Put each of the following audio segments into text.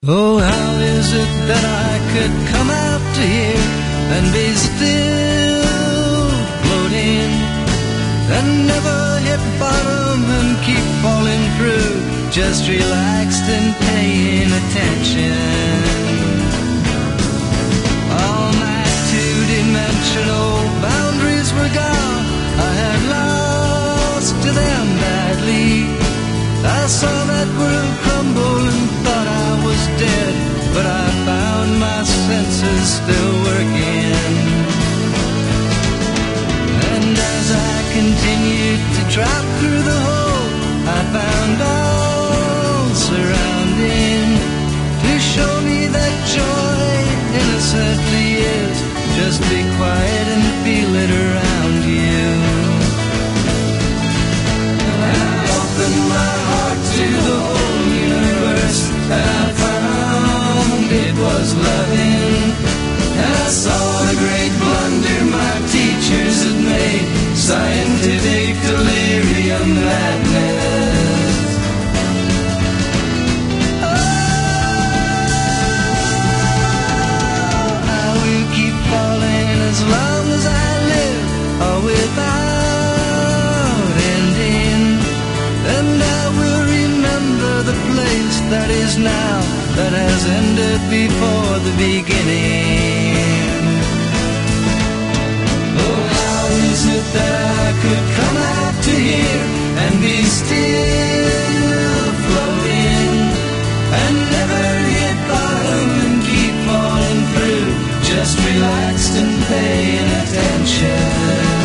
Oh, how is it that I could come out to here and be still floating and never hit bottom and keep falling through, just relaxed and paying attention? All my two-dimensional boundaries were gone. I had lost to them badly. I saw that world crumble and thought I was dead, but I found my senses still working. And as I continued to drop through the hole, I found all surrounding to show me that joy innocently is. Just be quiet and feel it around you. Opened my heart to the whole universe, and I found it was loving. And I saw the great blunder my teachers had made, scientific delirium madness. Oh, I will keep falling as long as I live, or without ending. And I will remember the place that is now, that has ended before the beginning. Oh, how is it that I could come out to here and be still floating and never hit bottom and keep falling through, just relaxed and paying attention?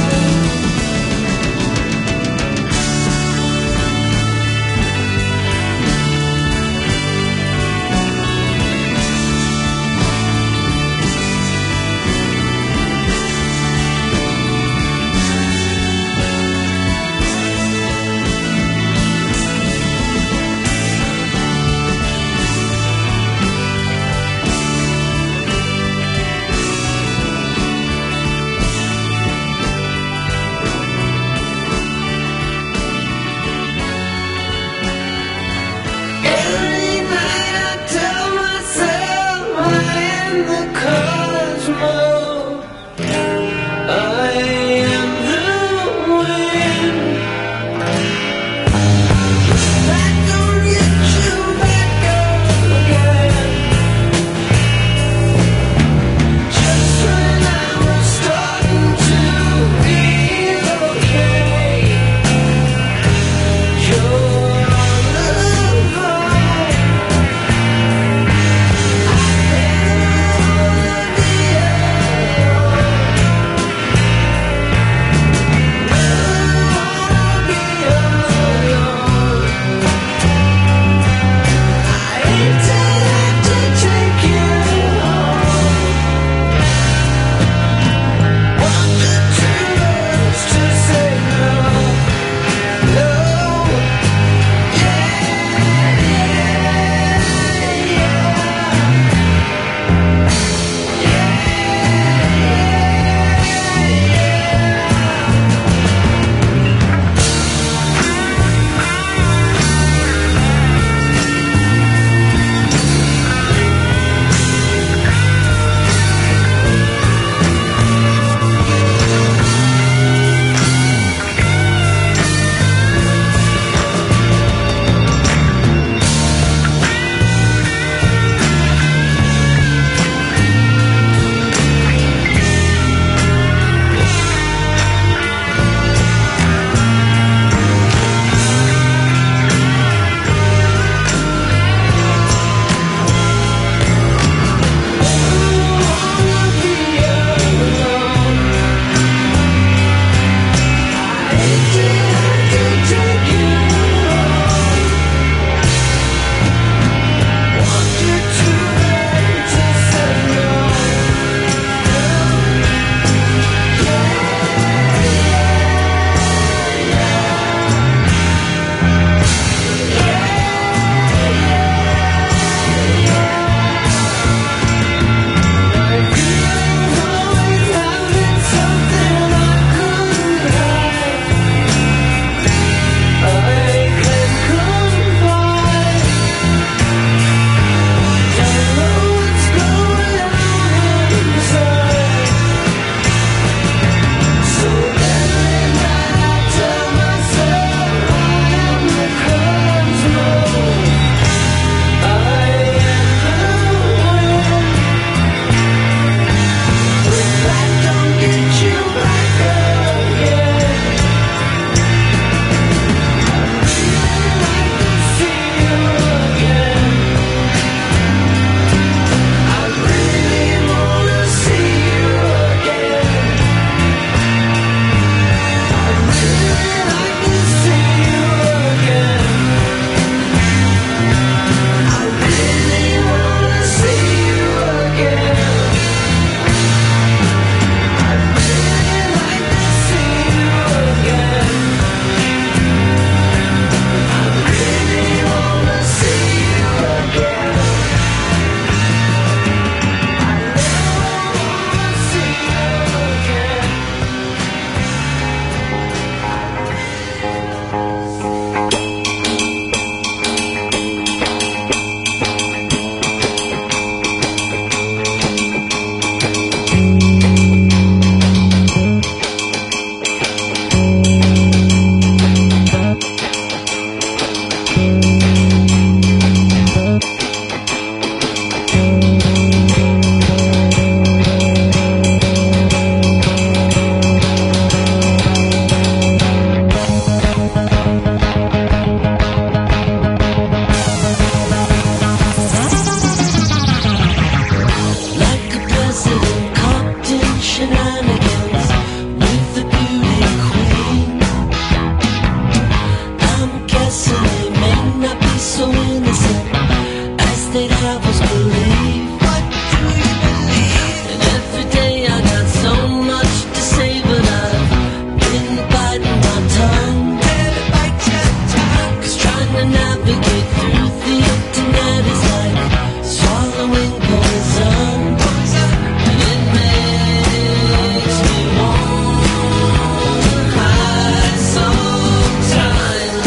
believe? What do you believe? And every day I got so much to say, but I've been biting my tongue. Better bite your tongue. 'Cause trying to navigate through the internet is like swallowing poison. And it makes me wanna hide sometimes.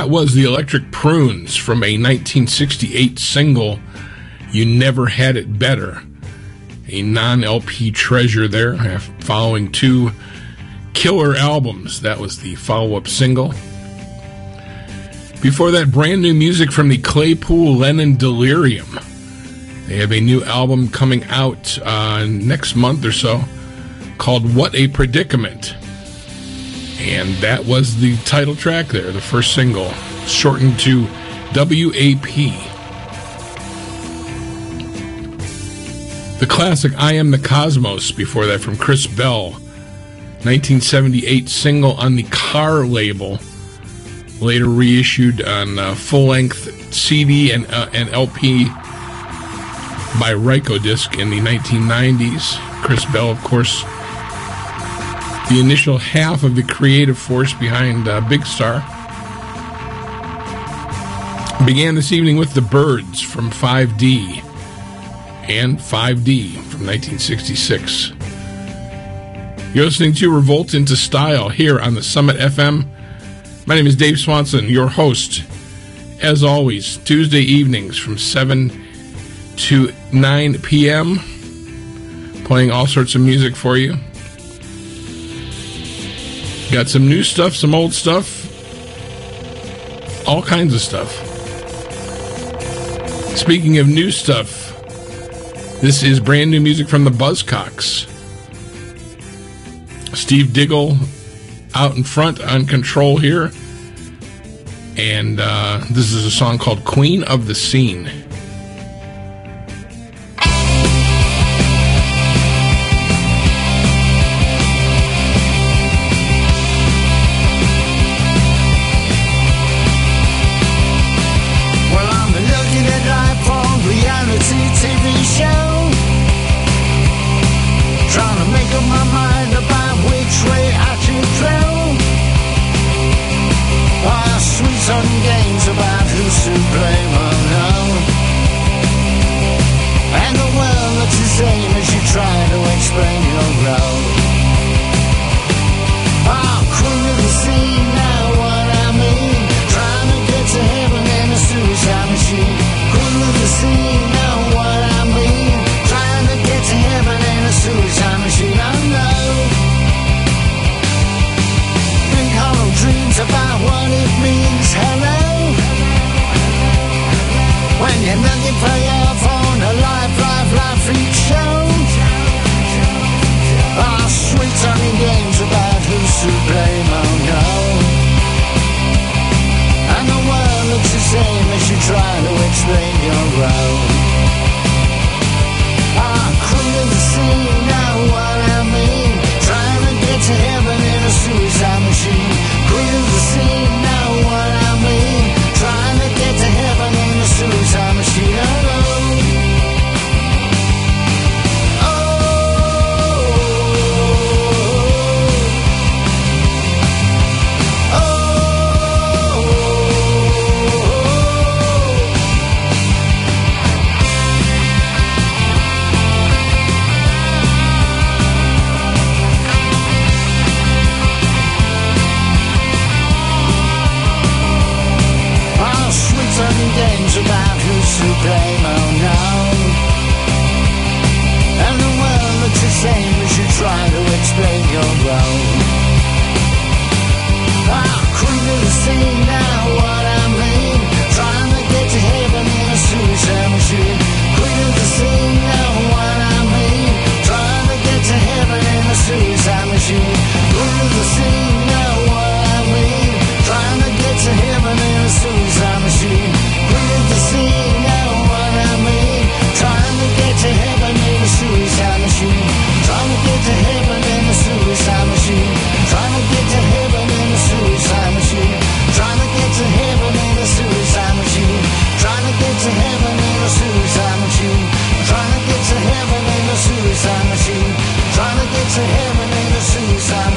That was the Electric Prunes from a 1968 single, You Never Had It Better, a non-LP treasure there, following two killer albums. That was the follow-up single. Before that, brand new music from the Claypool Lennon Delirium. They have a new album coming out next month or so called What a Predicament. And that was the title track there, the first single, shortened to WAP. The classic I Am the Cosmos before that from Chris Bell, 1978 single on the Car label, later reissued on full-length CD and LP by Rykodisc in the 1990s. Chris Bell, of course, the initial half of the creative force behind Big Star. Began this evening with The Byrds from 5D and 5D from 1966. You're listening to Revolt into Style here on the Summit FM. My name is Dave Swanson, your host. As always, Tuesday evenings from 7 to 9 p.m. playing all sorts of music for you. Got some new stuff, some old stuff, all kinds of stuff. Speaking of new stuff, this is brand new music from the Buzzcocks. Steve Diggle out in front on control here. And this is a song called Queen of the Scene.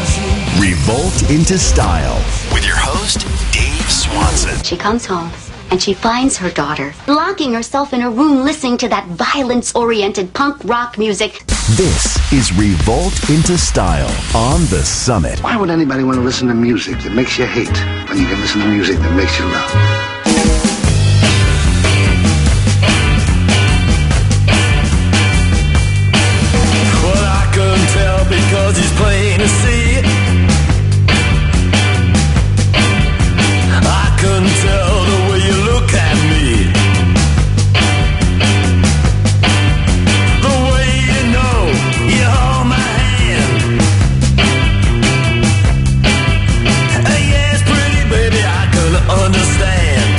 Revolt into Style with your host, Dave Swanson. She comes home and she finds her daughter locking herself in a room listening to that violence-oriented punk rock music. This is Revolt into Style on The Summit. Why would anybody want to listen to music that makes you hate when you can listen to music that makes you love? Well, I couldn't tell because it's plain to see. I couldn't tell the way you look at me. The way you know you hold my hand. Yes, pretty baby, I can understand.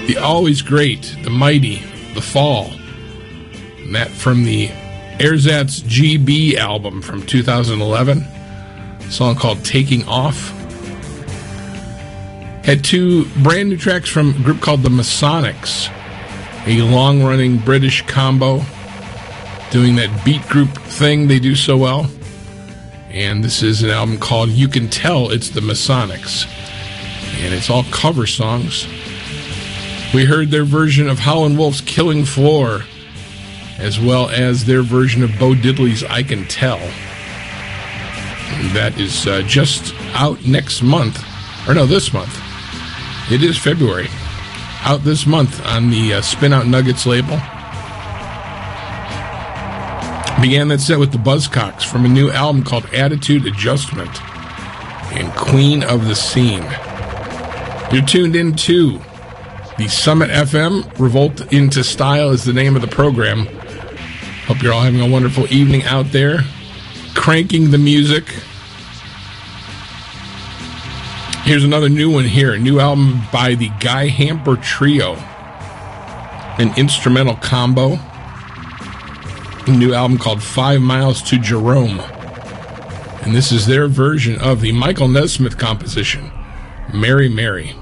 The always great, the mighty, the fall. And that from the Ersatz GB album from 2011. A song called Taking Off. Had two brand new tracks from a group called the Masonics, a long-running British combo doing that beat group thing they do so well. And this is an album called You Can Tell It's the Masonics. And it's all cover songs. We heard their version of Howlin' Wolf's Killing Floor, as well as their version of Bo Diddley's I Can Tell. And that is just out next month. Or no, this month. It is February. Out this month on the Spin Out Nuggets label. Began that set with the Buzzcocks from a new album called Attitude Adjustment and Queen of the Scene. You're tuned into the Summit FM. Revolt into Style is the name of the program. Hope you're all having a wonderful evening out there. Cranking the music. Here's another new one here. A new album by the Guy Hamper Trio. An instrumental combo. A new album called 5 Miles to Jerome. And this is their version of the Michael Nesmith composition, Mary Mary.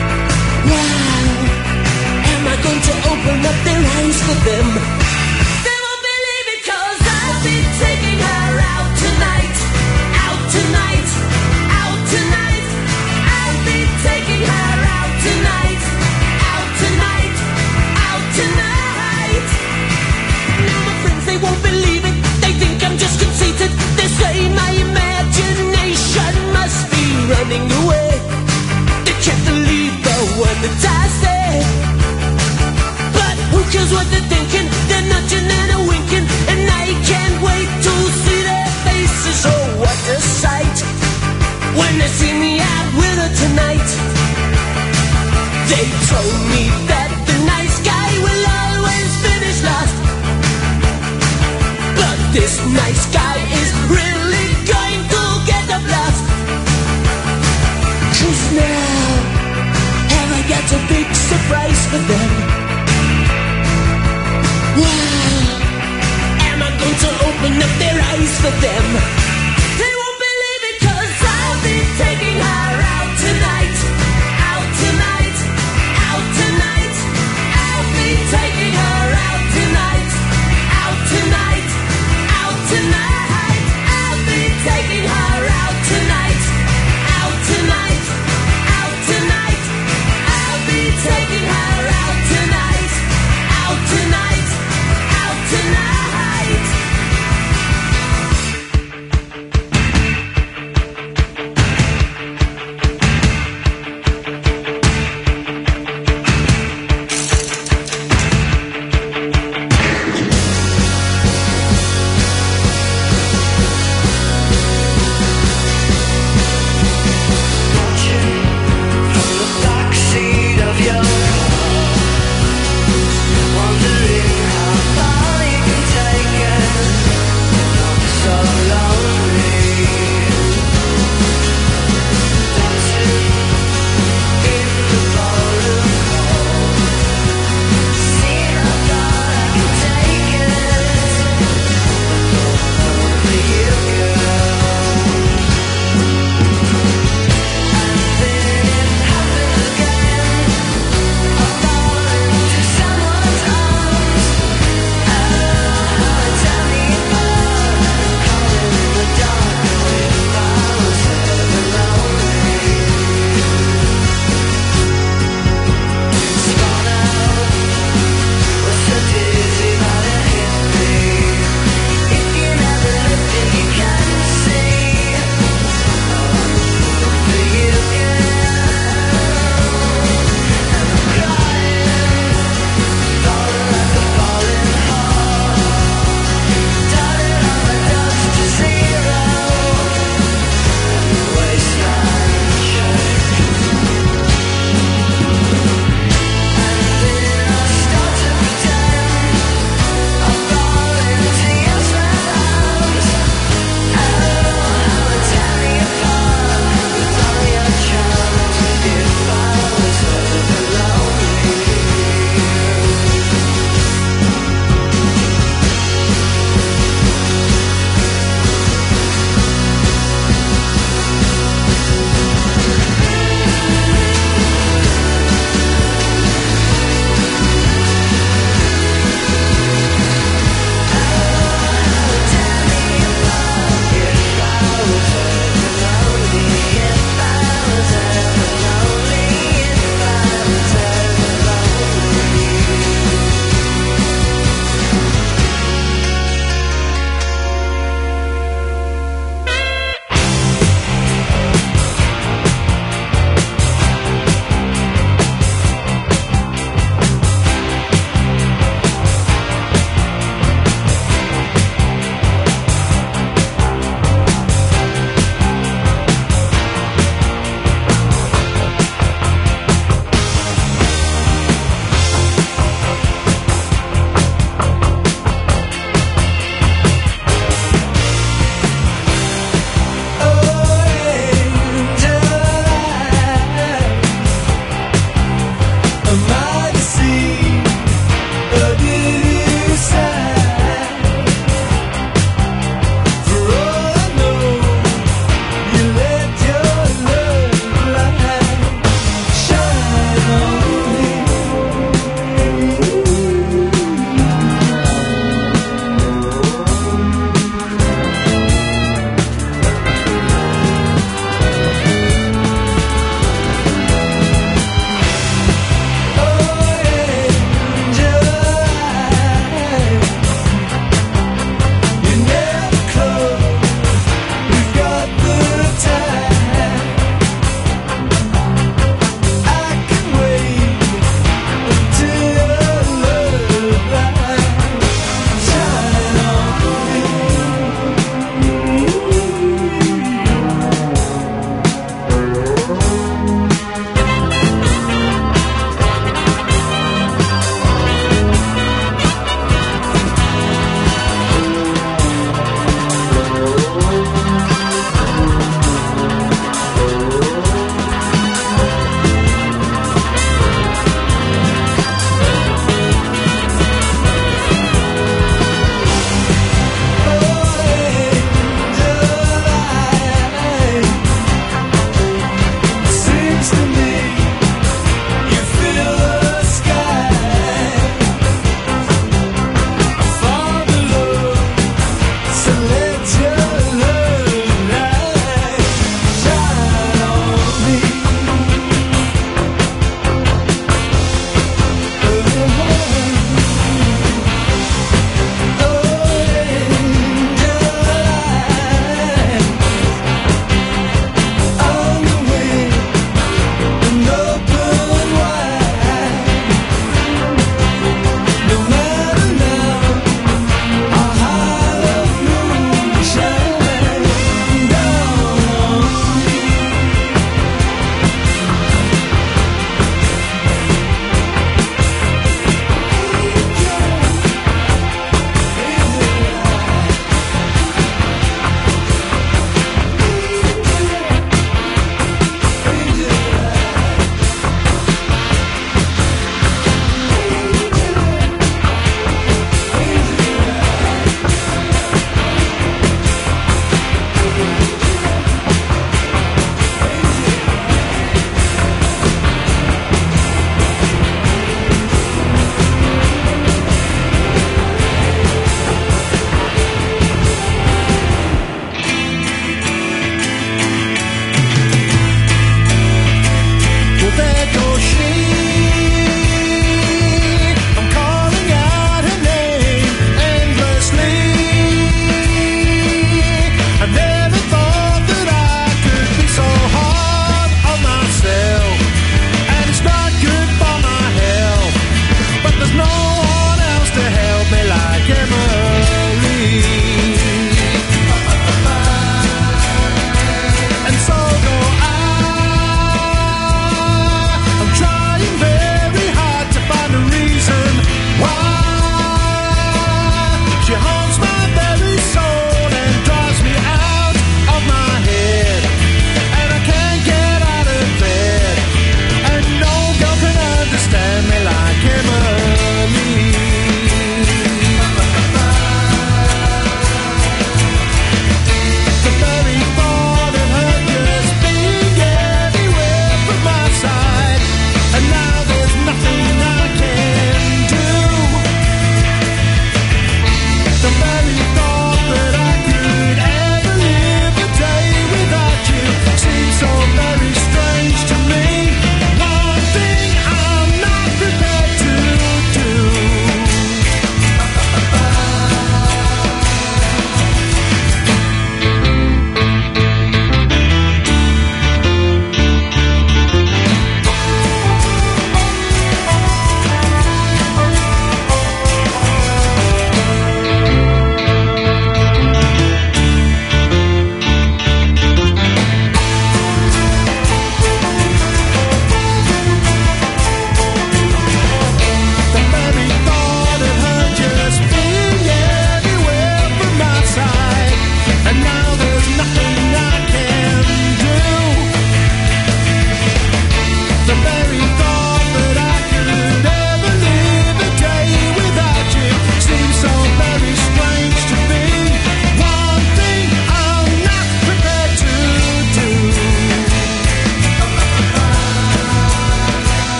Wow, am I going to open up their eyes for them? 'cause what they're thinking, they're nudging and a winking, and I can't wait to see their faces. Oh, what a sight when they see me out with her tonight. They told me that the nice guy will always finish last, but this nice guy is really going to get the blast. 'Cause now have I got a big surprise for them? Wow, am I going to open up their eyes for them? They won't believe it 'cause I'll be taking her out tonight. Out tonight, out tonight. I'll be taking her out tonight. Out tonight, out tonight. I'll be taking her out tonight. Out tonight, out tonight. I'll be taking her out tonight. Out tonight, out tonight.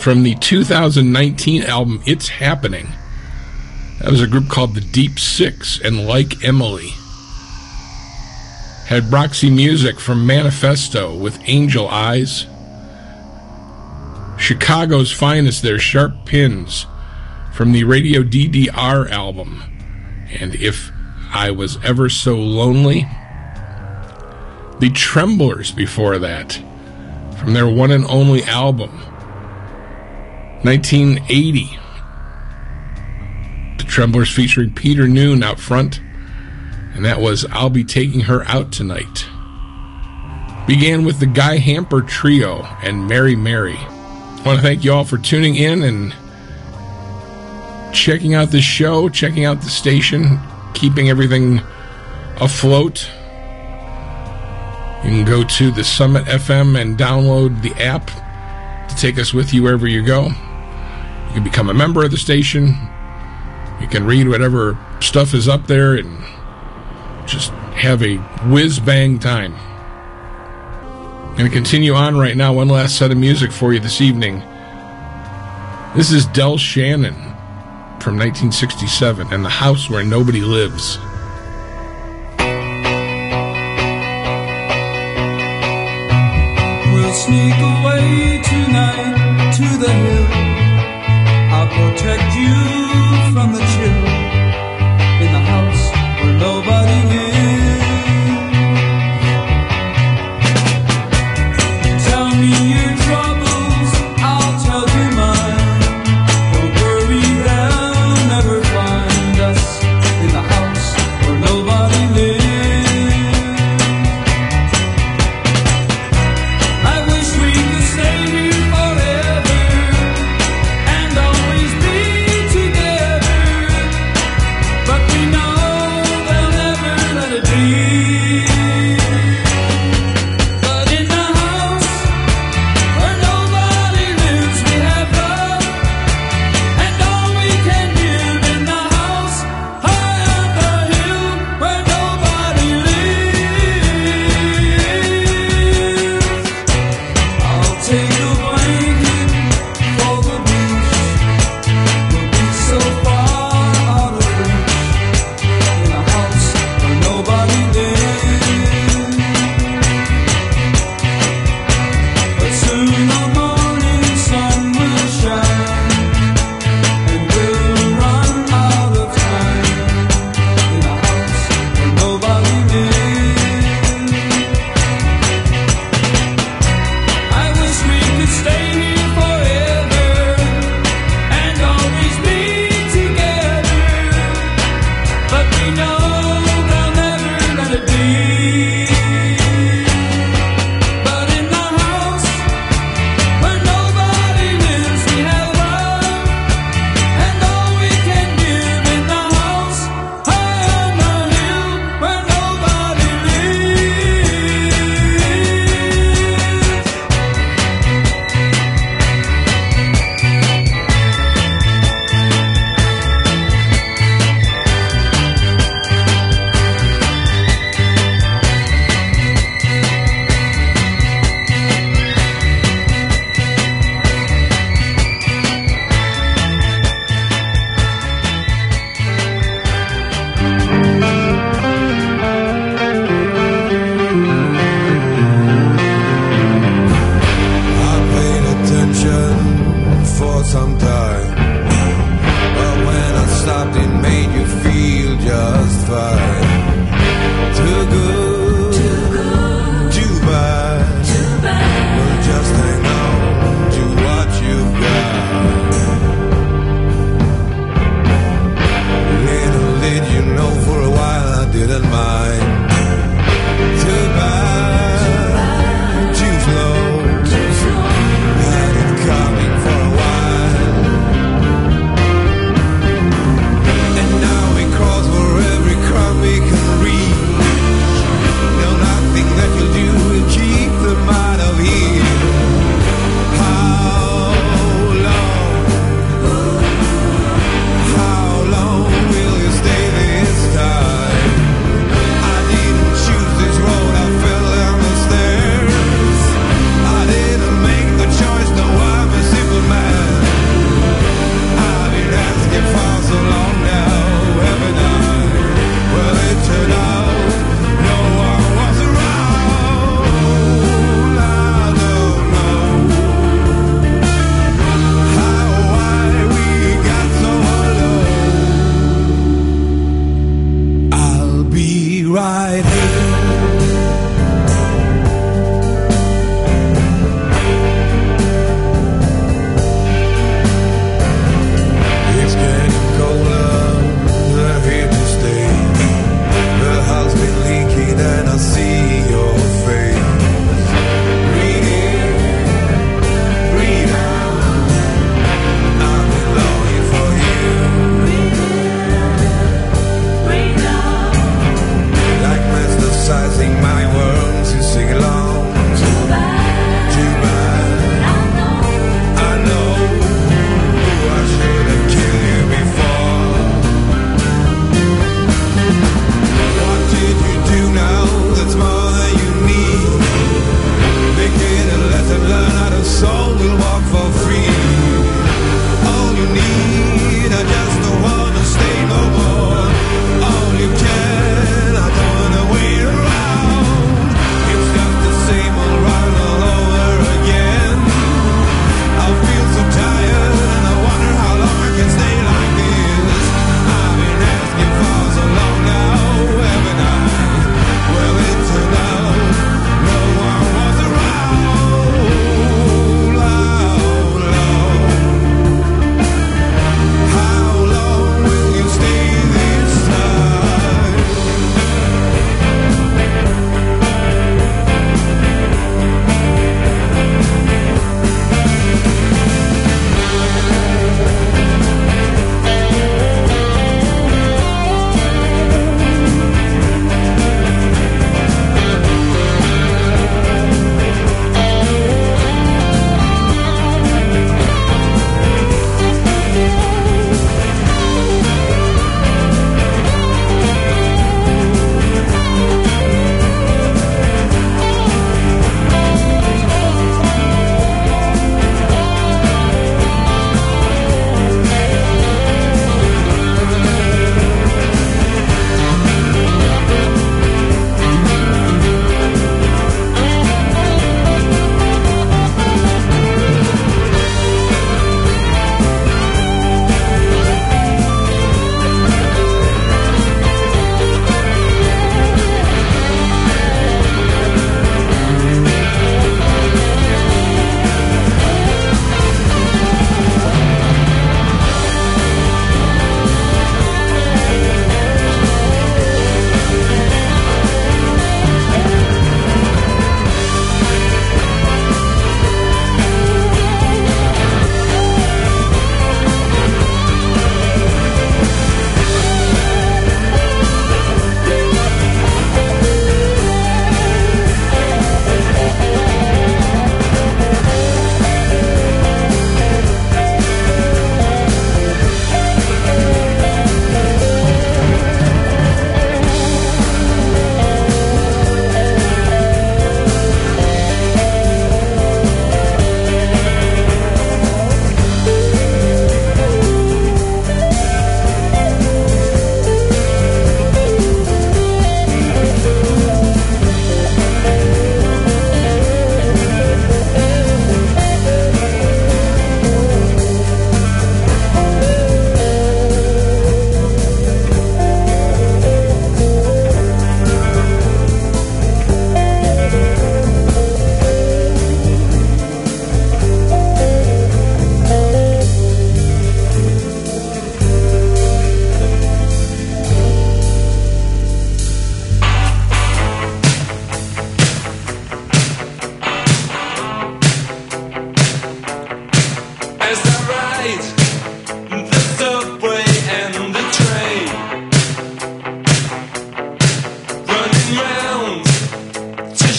from the 2019 album It's Happening. That was a group called the Deep Six, and Like Emily. Had Roxy Music from Manifesto with Angel Eyes. Chicago's Finest, their Sharp Pins from the Radio DDR album, and If I Was Ever So Lonely. The Tremblers before that, from their one and only album, 1980. The Tremblers featuring Peter Noone out front, and that was I'll Be Taking Her Out Tonight. Began with the Guy Hamper Trio and Mary Mary. I want to thank you all for tuning in and checking out the show, checking out the station, keeping everything afloat. You can go to the Summit FM and download the app to take us with you wherever you go. You can become a member of the station. You can read whatever stuff is up there and just have a whiz-bang time. I'm going to continue on right now. One last set of music for you this evening. This is Del Shannon from 1967 and The House Where Nobody Lives. We'll sneak away tonight to the hill. I'll protect you from the chill in the house where nobody lives. Tell me your troubles, I'll tell you mine. Don't worry, they'll never find us in the house where nobody lives. I wish we could stay here forever and always be together.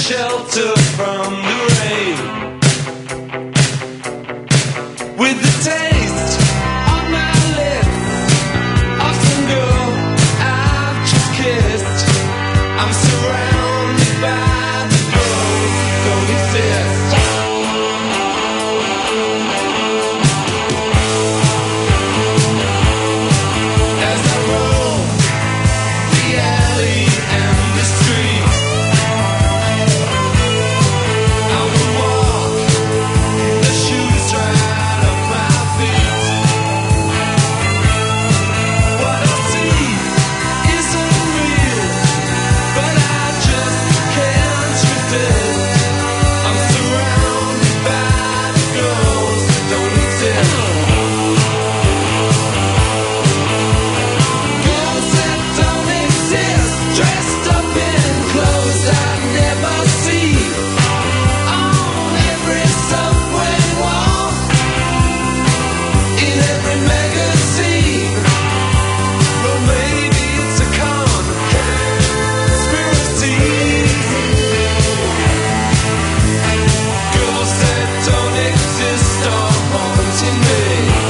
shelter from the rain. With the taste on my lips of some girl I've just kissed, I'm surrounded by the girls that don't exist. As I roll the alley and the street, I will walk the shoes right off my feet. What I see isn't real, but I just can't resist. I'm surrounded by the girls that don't exist. Girls that don't exist, dressed up in clothes I never see, on every subway wall, in every magazine. Well, maybe it's a conspiracy. Girls that don't exist are haunting me.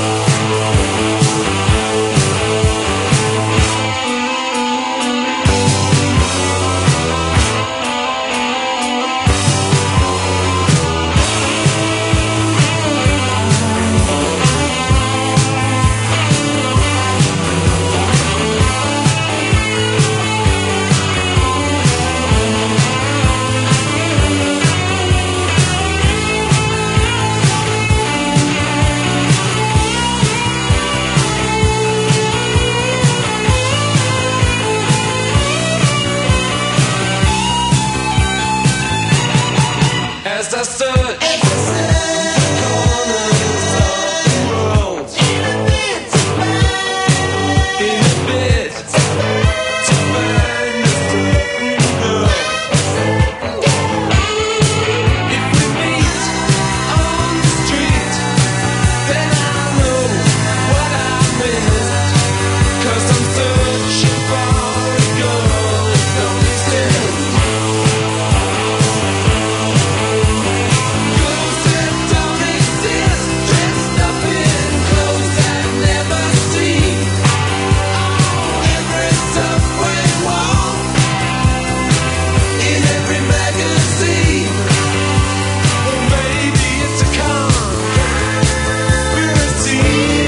As I search the corners of the world, in a bid to find a certain girl. If we meet on the street, then I'll know what I missed, 'cause I'm searching for a girl that don't exist. Girls that don't exist, dressed up in clothes I never see, on every subway wall, in every magazine. Well, maybe it's a conspiracy.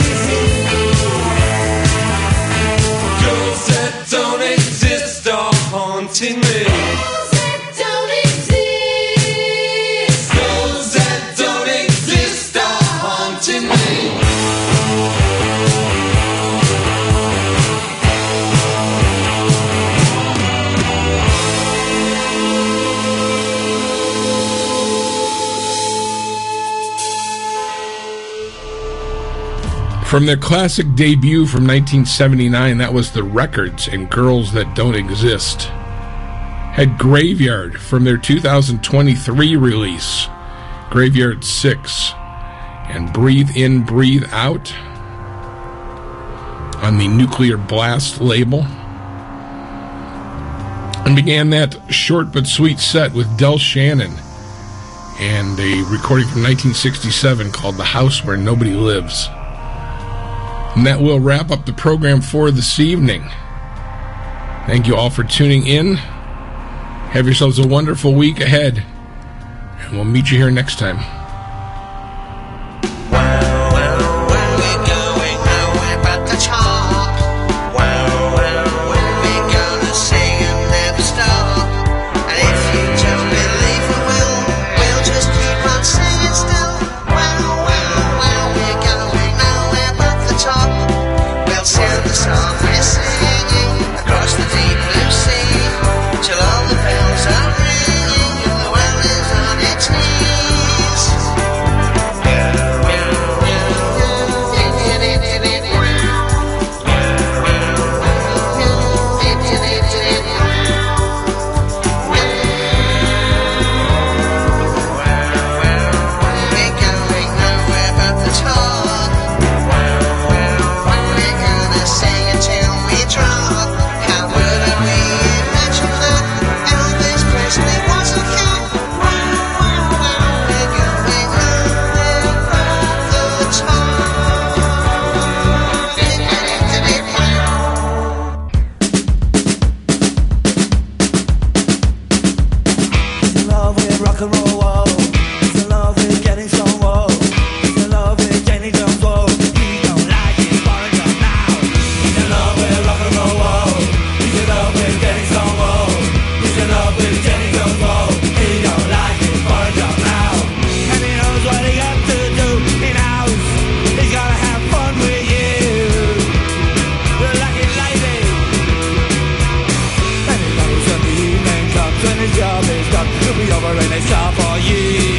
Girls that don't exist are haunting me. Girls that don't exist are haunting me. From their classic debut from 1979, that was The Records and Girls That Don't Exist. Had Graveyard from their 2023 release, Graveyard 6, and Breathe In, Breathe Out on the Nuclear Blast label. And began that short but sweet set with Del Shannon and a recording from 1967 called The House Where Nobody Lives. And that will wrap up the program for this evening. Thank you all for tuning in. Have yourselves a wonderful week ahead, and we'll meet you here next time. Till all the bells are ringing and the world is on its knees. with rock and roll, whoa. He's in love with getting some, whoa. He's in love with Jenny Jones, whoa. He don't like his foreign job now. He's in love with rock and roll, whoa. He's in love with getting some, whoa. He's in love with Jenny Jones, whoa. He don't like his foreign job now. And he knows what he got to do. He knows he's gotta have fun with you, the lucky lady. And he knows when the evening comes, when his job is done, he'll be over in a shop for you.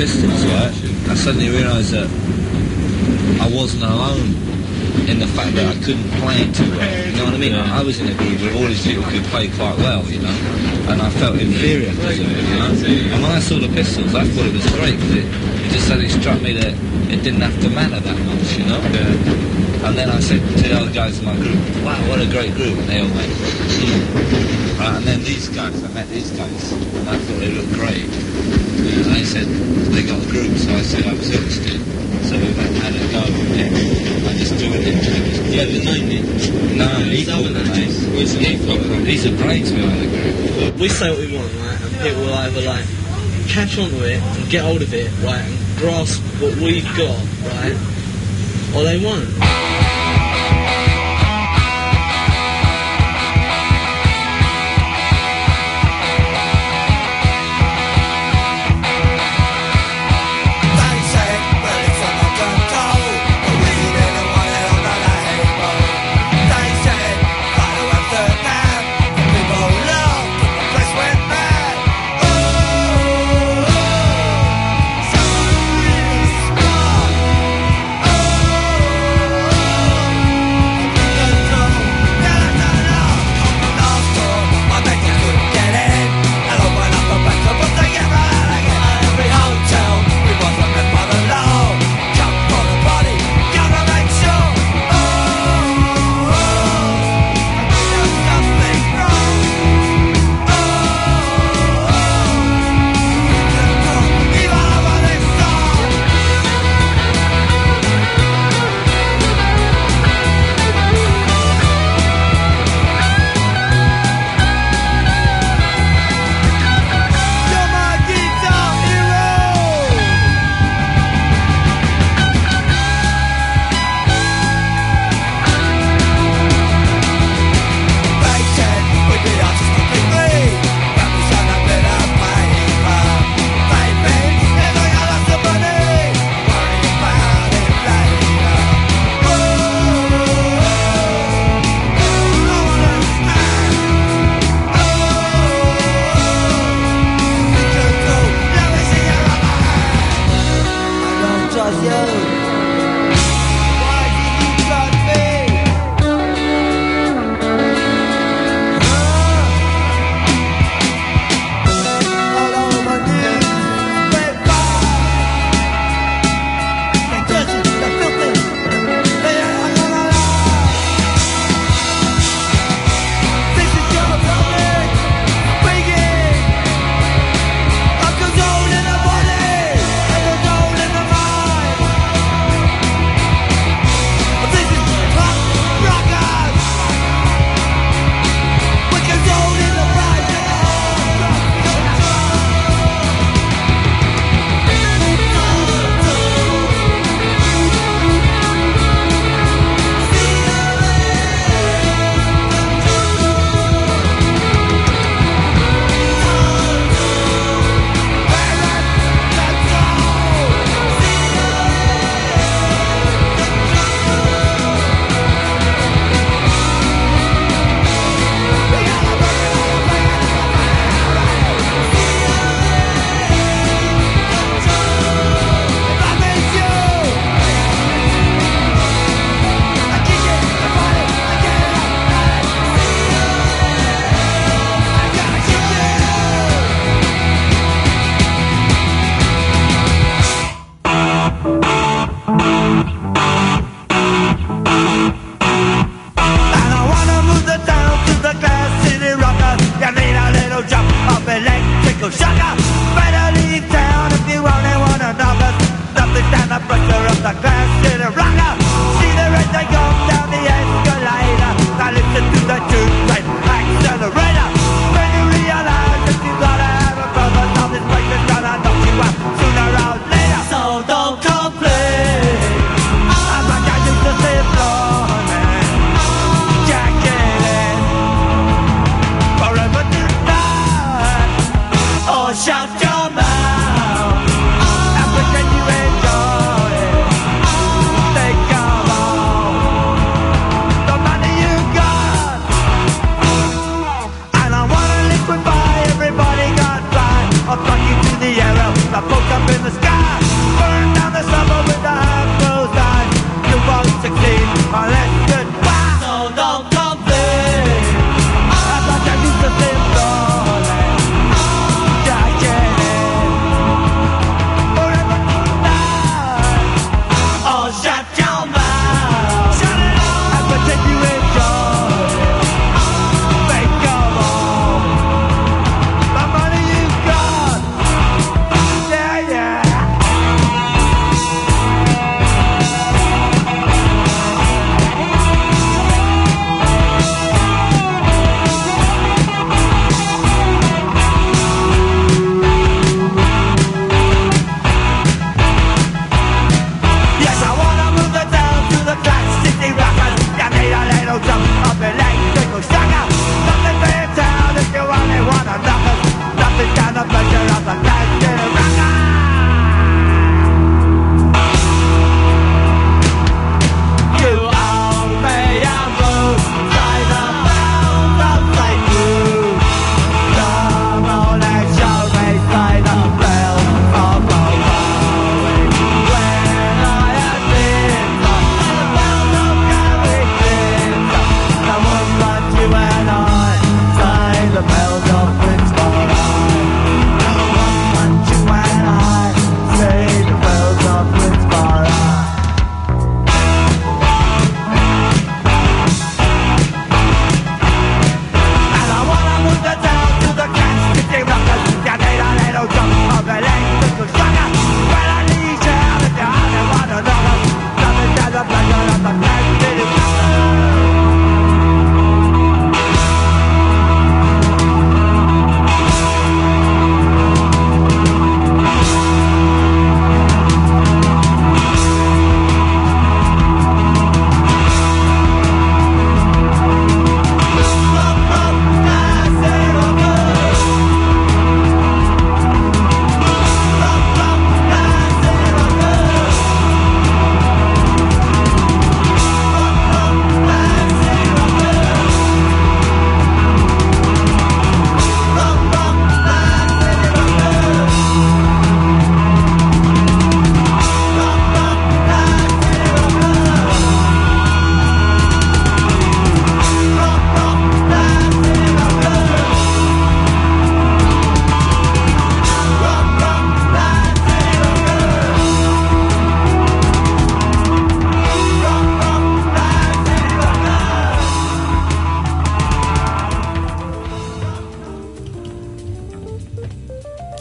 Pistols, right, I suddenly realised that I wasn't alone in the fact that I couldn't play it too well. You know what I mean? I was in a group with all these people who could play quite well, you know, and I felt inferior because of it, you know. And when I saw the Pistols, I thought it was great because it just suddenly struck me that it didn't have to matter that much, you know. And then I said to the other guys in my group, wow, what a great group. And they all went, Right, and then these guys, I met these guys, and I thought they looked great. And they said they got a group, so I said I was interested. So we went and had a go with it. I just do it in Do you have the name in? No, he called the name. He's a brains behind the group. We say what we want, right, and people will either like catch on to it and get hold of it, right, and grasp what we've got, right, or they won't. Oh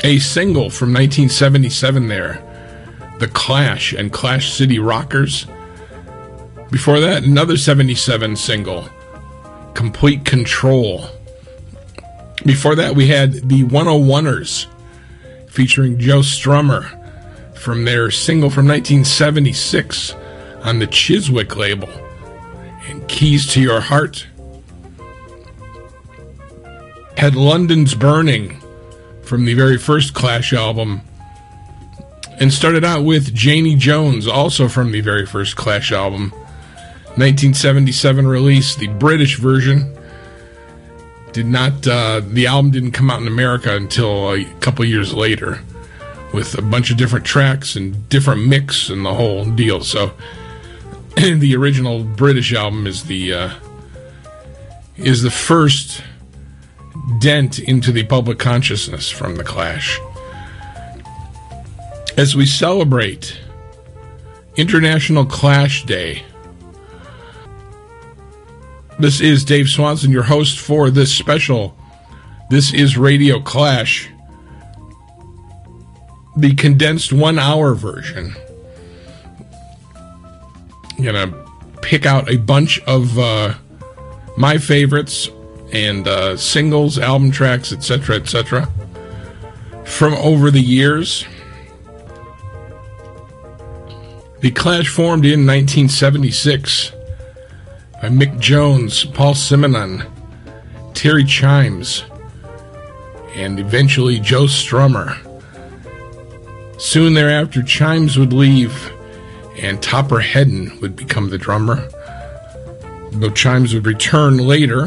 A single from 1977 there, The Clash and Clash City Rockers. Before that, another 77 single, Complete Control. Before that, we had the 101ers featuring Joe Strummer from their single from 1976 on the Chiswick label, and Keys to Your Heart. Had London's Burning from the very first Clash album, and started out with Janie Jones, also from the very first Clash album, 1977 release, the British version. The album didn't come out in America until a couple years later, with a bunch of different tracks and different mix and the whole deal. So the original British album is the first dent into the public consciousness from the Clash. As we celebrate International Clash Day, this is Dave Swanson, your host for this special This Is Radio Clash, the condensed 1 hour version. I'm going to pick out a bunch of my favorites and singles, album tracks, etc., from over the years. The Clash formed in 1976 by Mick Jones, Paul Simonon, Terry Chimes, and eventually Joe Strummer. Soon thereafter, Chimes would leave and Topper Headon would become the drummer, though Chimes would return later.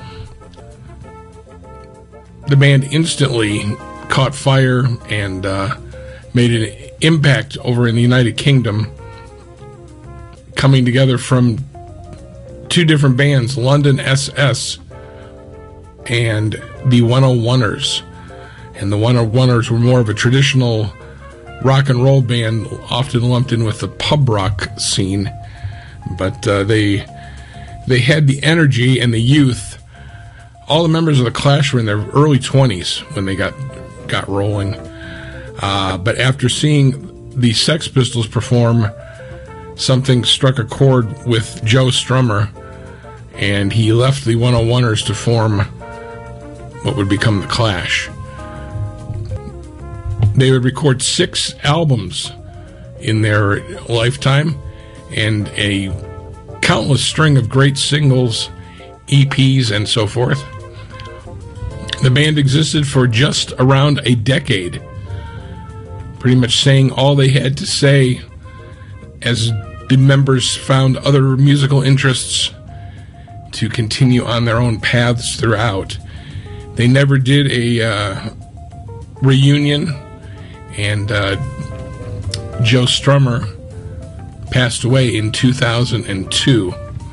The band instantly caught fire and made an impact over in the United Kingdom, coming together from two different bands, London SS and the 101ers. And the 101ers were more of a traditional rock and roll band, often lumped in with the pub rock scene, but they had the energy and the youth. All the members of the Clash were in their early 20s when they got rolling, but after seeing the Sex Pistols perform, something struck a chord with Joe Strummer, and he left the 101ers to form what would become the Clash. They would record 6 albums in their lifetime and a countless string of great singles, EPs, and so forth. The band existed for just around a decade, pretty much saying all they had to say as the members found other musical interests to continue on their own paths throughout. They never did a reunion, and Joe Strummer passed away in 2002.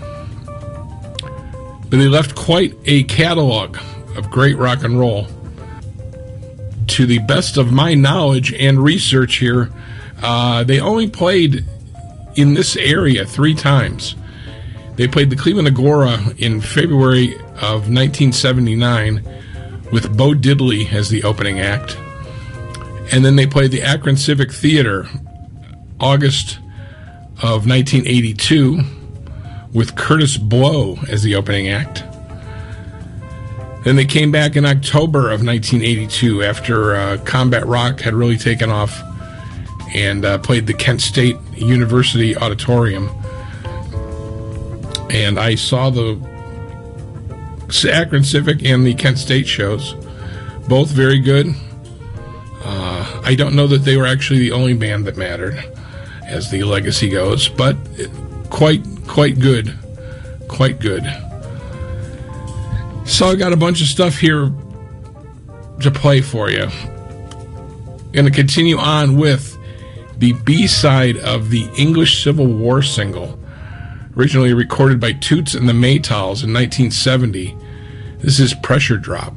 But they left quite a catalog of great rock and roll. To the best of my knowledge and research here, they only played in this area 3 times. They played the Cleveland Agora in February of 1979 with Bo Diddley as the opening act. And then they played the Akron Civic Theater August of 1982 with Curtis Blow as the opening act. Then they came back in October of 1982 after Combat Rock had really taken off, and played the Kent State University Auditorium. And I saw the Akron Civic and the Kent State shows, both very good. I don't know that they were actually the only band that mattered as the legacy goes, but quite good. Quite good. So I got a bunch of stuff here to play for you. Going to continue on with the B-side of the English Civil War single, originally recorded by Toots and the Maytals in 1970. This is Pressure Drop.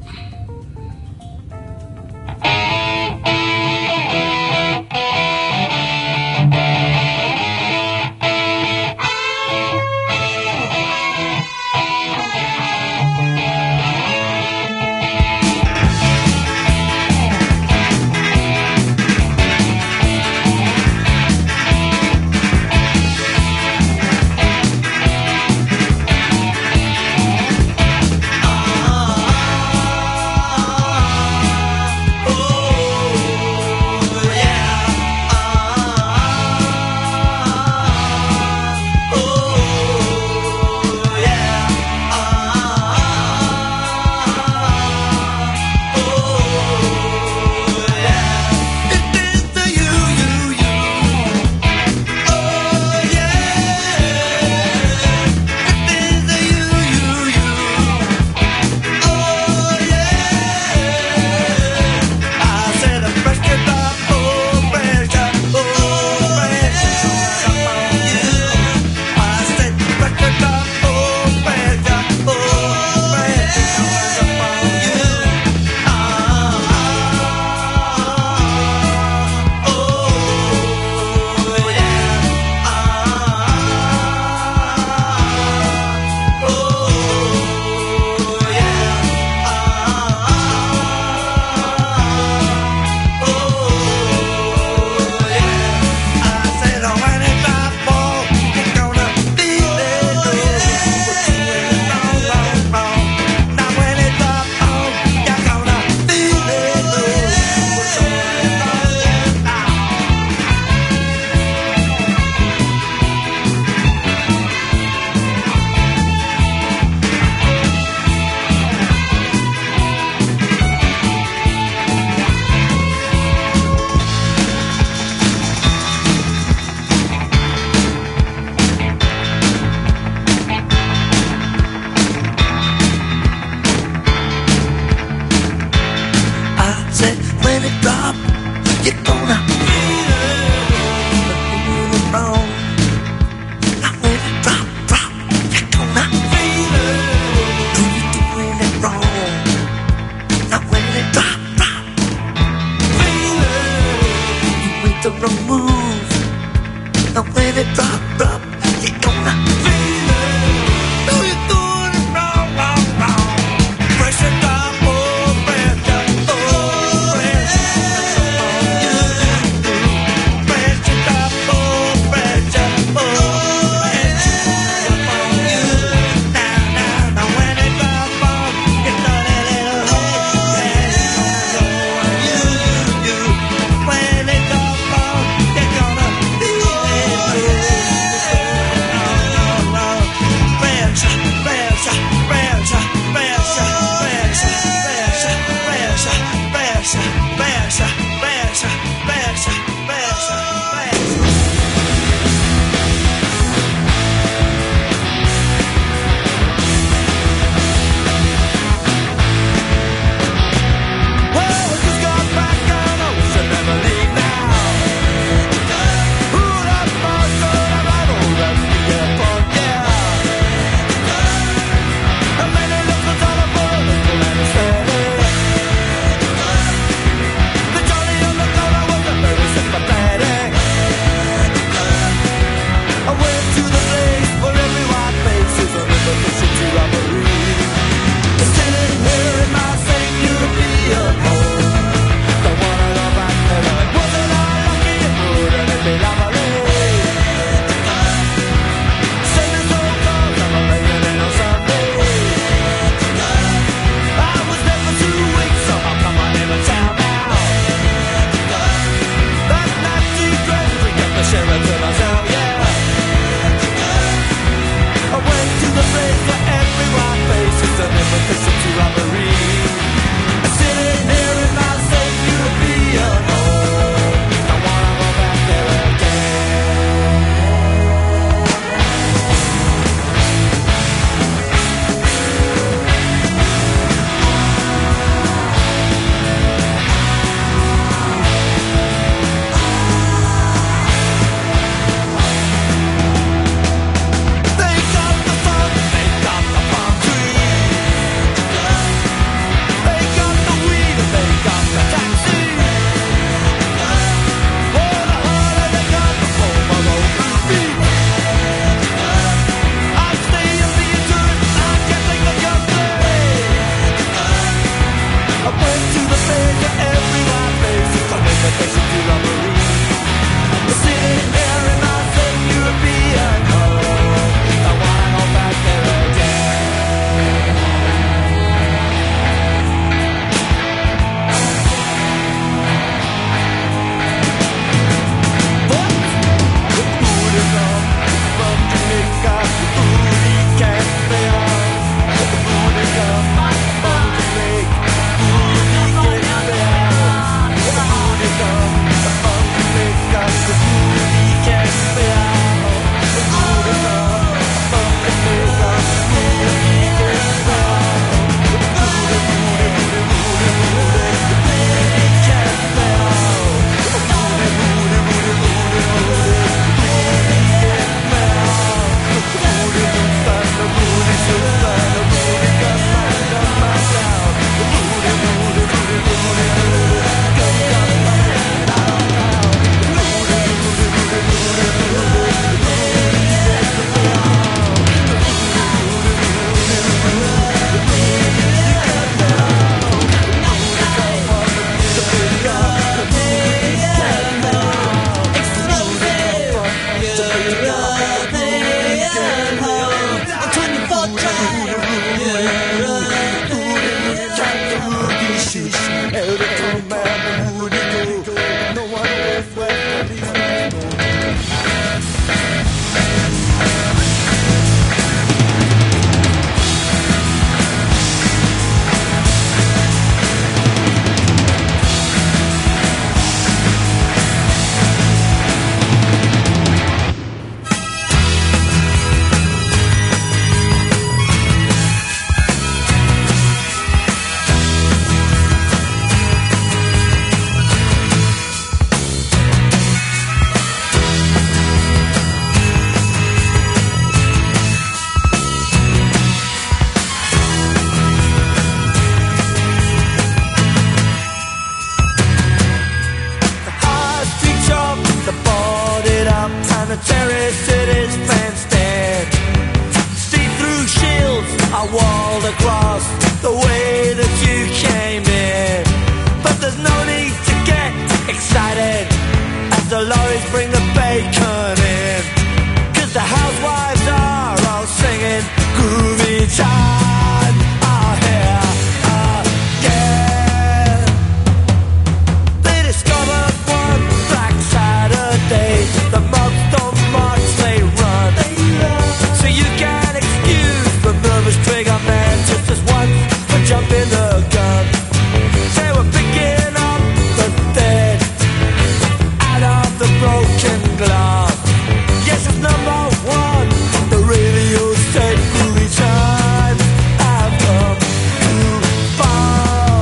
time are here again. They discovered one Black Saturday, the month of March they run. So you can excuse the nervous trigger man just as once for jumping the gun. They were picking up the dead out of the broken glass. Yes, it's number one. The radio said groovy times have come too far.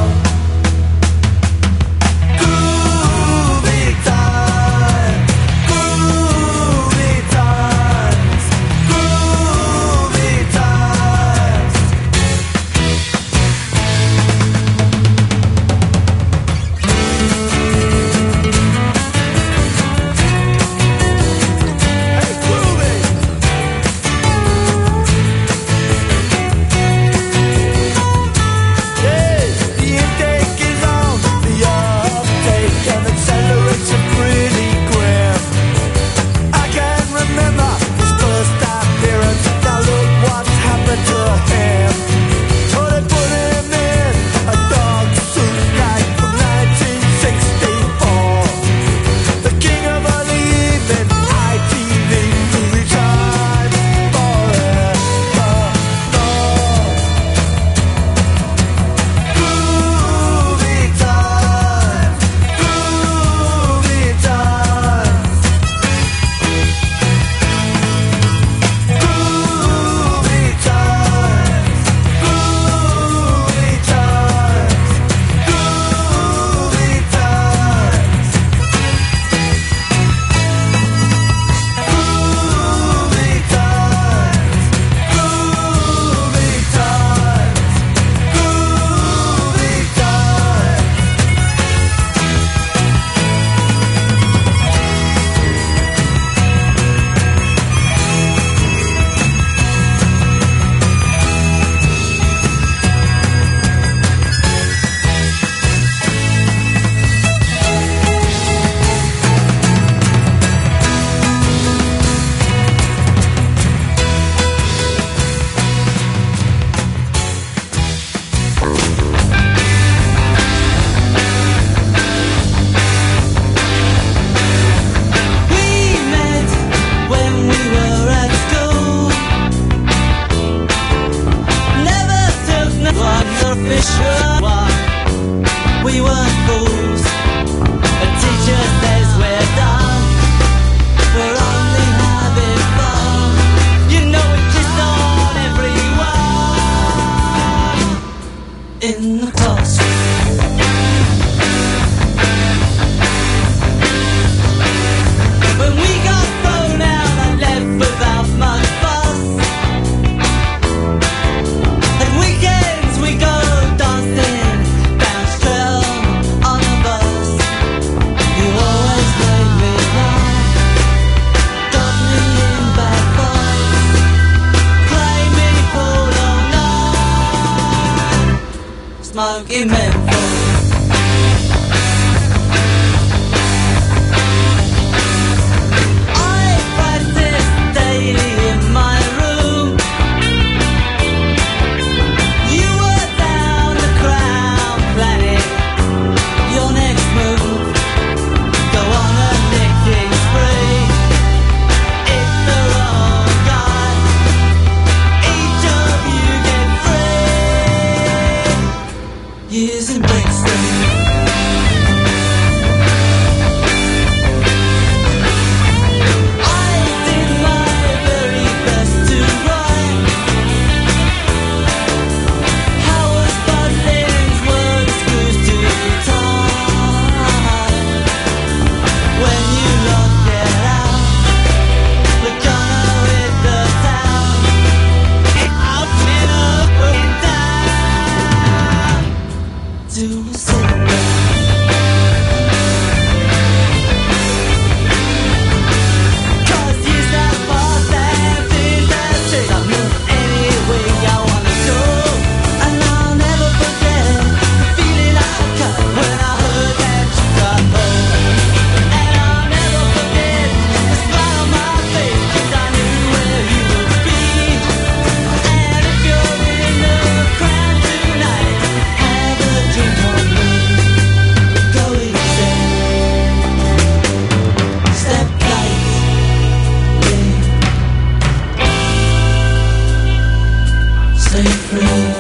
Groovy times, groovy times, groovy times. Hey, groovy. The intake is on the uptake and acceleration pretty grim. I can remember his first appearance. Now look what's happened to him. Oh, they put him in a dog suit like from 1964. The king of an evening, ITV, movie time forevermore. Groovy times, groovy times, groovy times, groovy times, groovy times, groovy We met when we were at school. Never took no one official one. We weren't fools. A teacher says we're done. We're only having fun. You know it just on everyone in the classroom. When we got thrown out and left without much fuss. At weekends we go dancing down Strelm on a bus. You always made me laugh, got me in bad fights, play me full all night, smoking menthol. I practice daily in my room. You were down the Crown planning your next move. Go on a nicking spree. It's the wrong guy. Each of you get free. Using bricks stay free.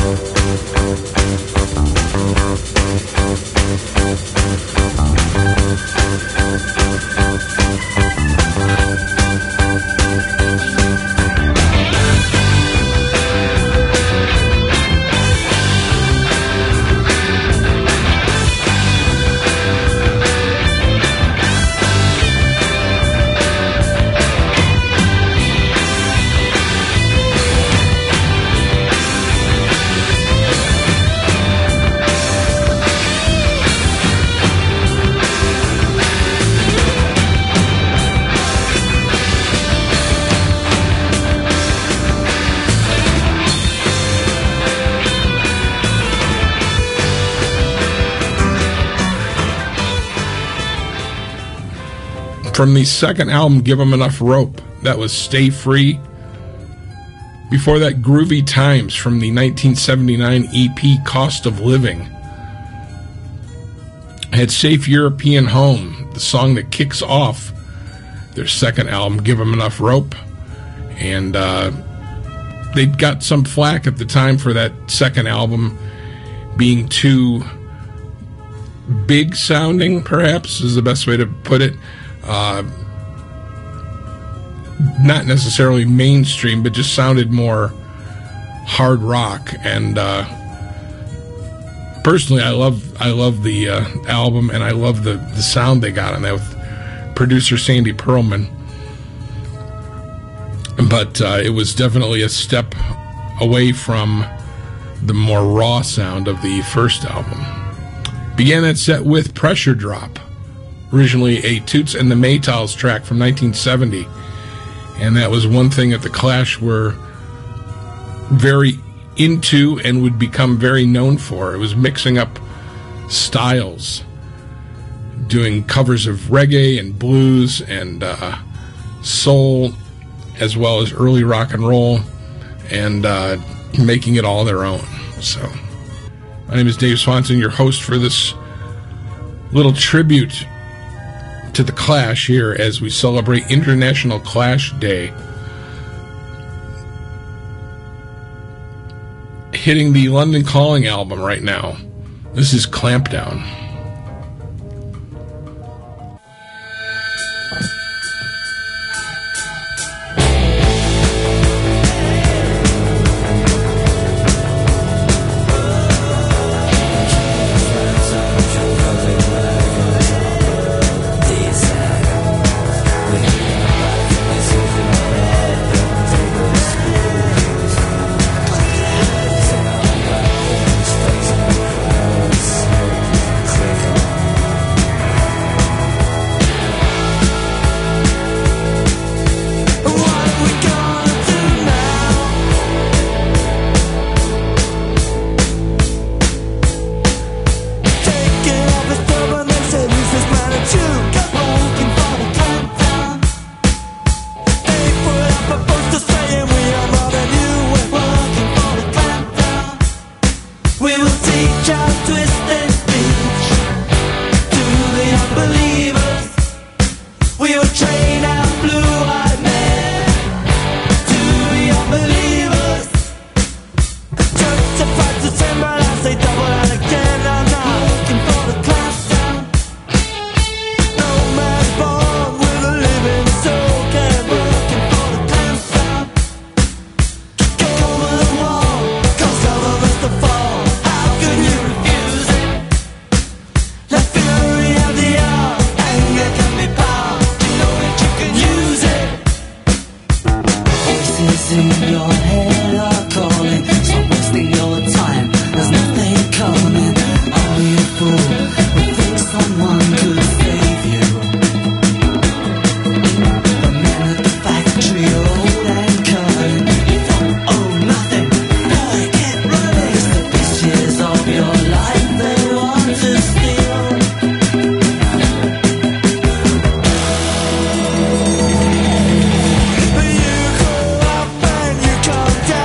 From the second album, Give 'Em Enough Rope, that was Stay Free. Before that, Groovy Times from the 1979 EP Cost of Living. I had Safe European Home, the song that kicks off their second album, Give 'Em Enough Rope. And they got some flack at the time for that second album being too big sounding, perhaps, is the best way to put it. Not necessarily mainstream, but just sounded more hard rock. And personally, I love the album, and I love the sound they got on that with producer Sandy Pearlman. But it was definitely a step away from the more raw sound of the first album. Began that set with Pressure Drop, originally a Toots and the Maytals track from 1970. And that was one thing that the Clash were very into and would become very known for. It was mixing up styles, doing covers of reggae and blues and soul, as well as early rock and roll, and making it all their own. So, my name is Dave Swanson, your host for this little tribute to the Clash here as we celebrate International Clash Day. Hitting the London Calling album right now. This is Clampdown. Come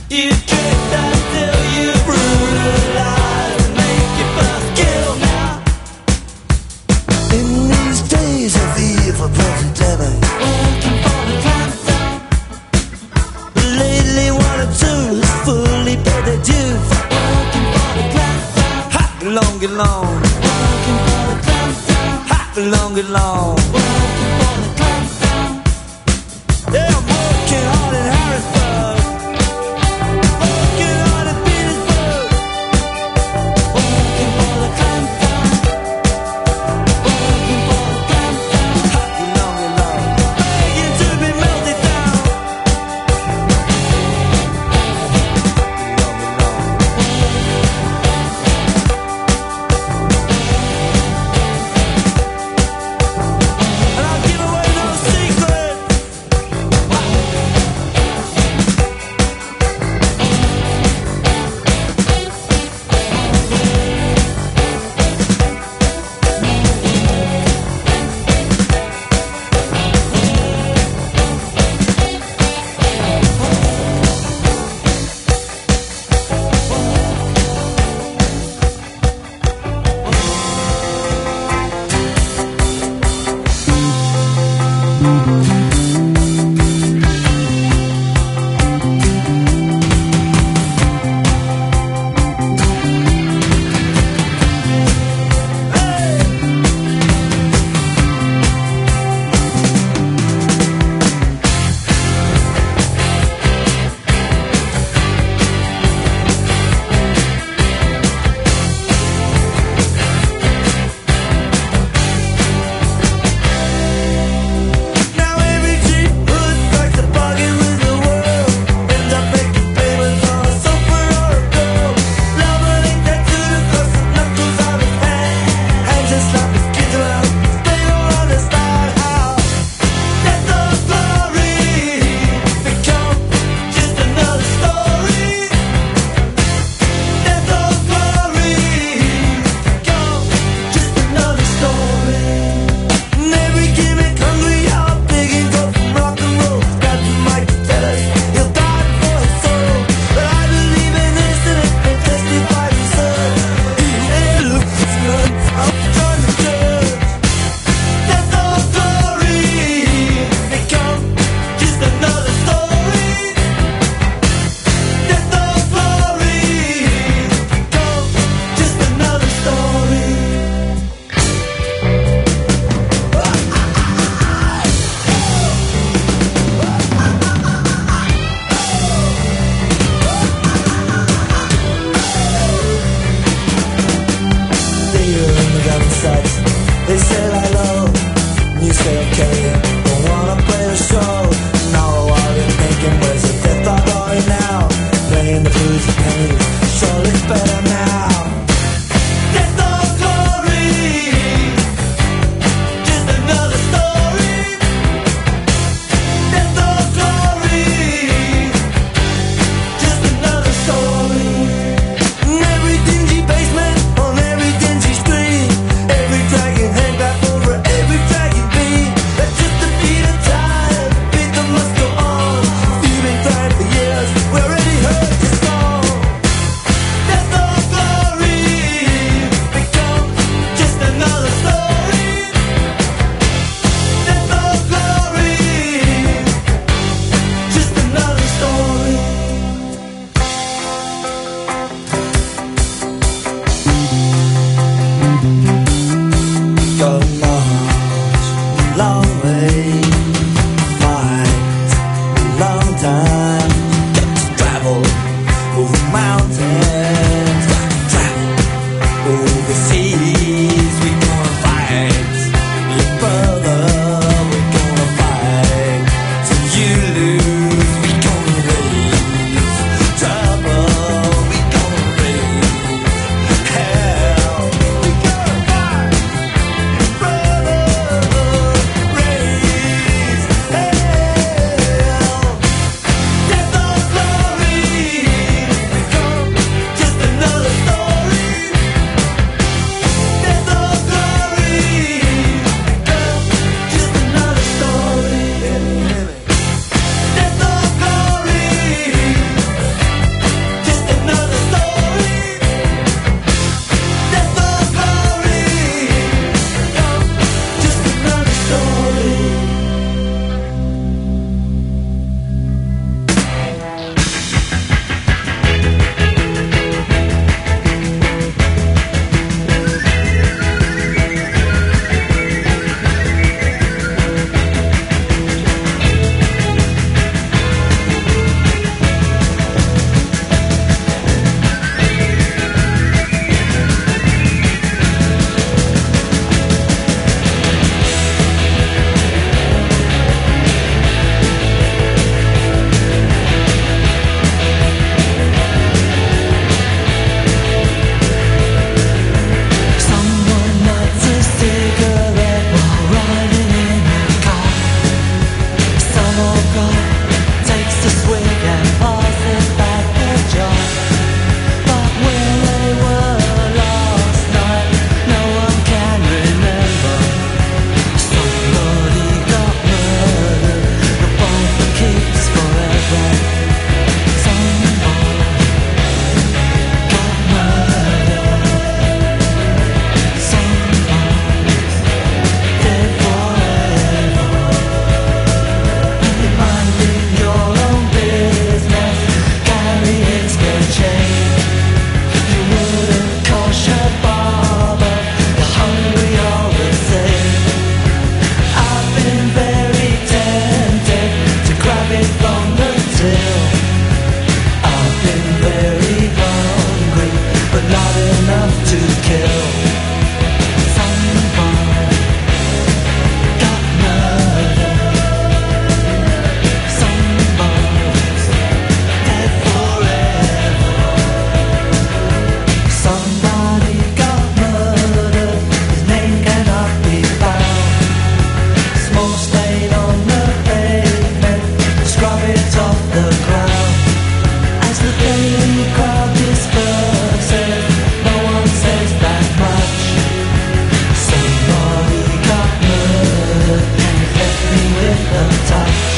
You tricked until you brutalized, make you first kill now. In these days of evil pandemic, working for the countdown. Lately one or two has fully paid their dues. Working for the countdown. Hot long and long. Working for the countdown. Hot long and long. Working for the countdown. Yeah, I'm working hard in Harrisburg. Working hard in Petersburg. Working for the countdown. Working for the countdown. Hot long and long. Begging to be melted down. And I'll give away no secrets. Now every cheap hood strikes a bargain with the world. Ends up making payments on a sofa or a girl. Lover ain't tattooed across the knuckles of his hand. Hands just slap his kids around. They don't understand how death or glory become just another story. Death or glory become just another story. And every gimmick hungry out, begging go from rock and roll. Got the mic to tell us he'll die for his soul. But I believe in this and it can testify himself. He looks good, I'm trying to judge. Death or glory become just another story. Death or glory become just another story. In the double sights, they said I love. You say okay, don't wanna play the show. Now all I've been thinking was a death or glory now. Playing the blues and pain, surely it's better now. Death or glory, just another story. Death or glory, just another story. In every dingy basement, on every dingy street, every dragging hand back over every dragging beat. That's just the beat of time, beat that must go on. You've been crying for years, we already heard your song. Death or glory become just another story. Death or glory, just another story. Go long way, fight long time. Got to travel over mountains, got to travel over seas. We gonna fight your brother, we gonna fight till you lose. We gonna raise trouble, we gonna raise hell. We gonna fight, brother, raise hell. off the ground. As the paying crowd disperses, no one says that much. Somebody got murdered and left me with a touch.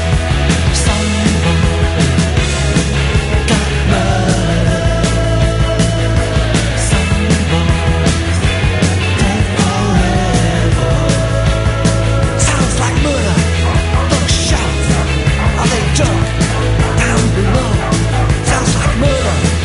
Somebody got murdered. Somebody's dead forever. Sounds like murder. Look shot. Are they drunk? Down below. Sounds like murder.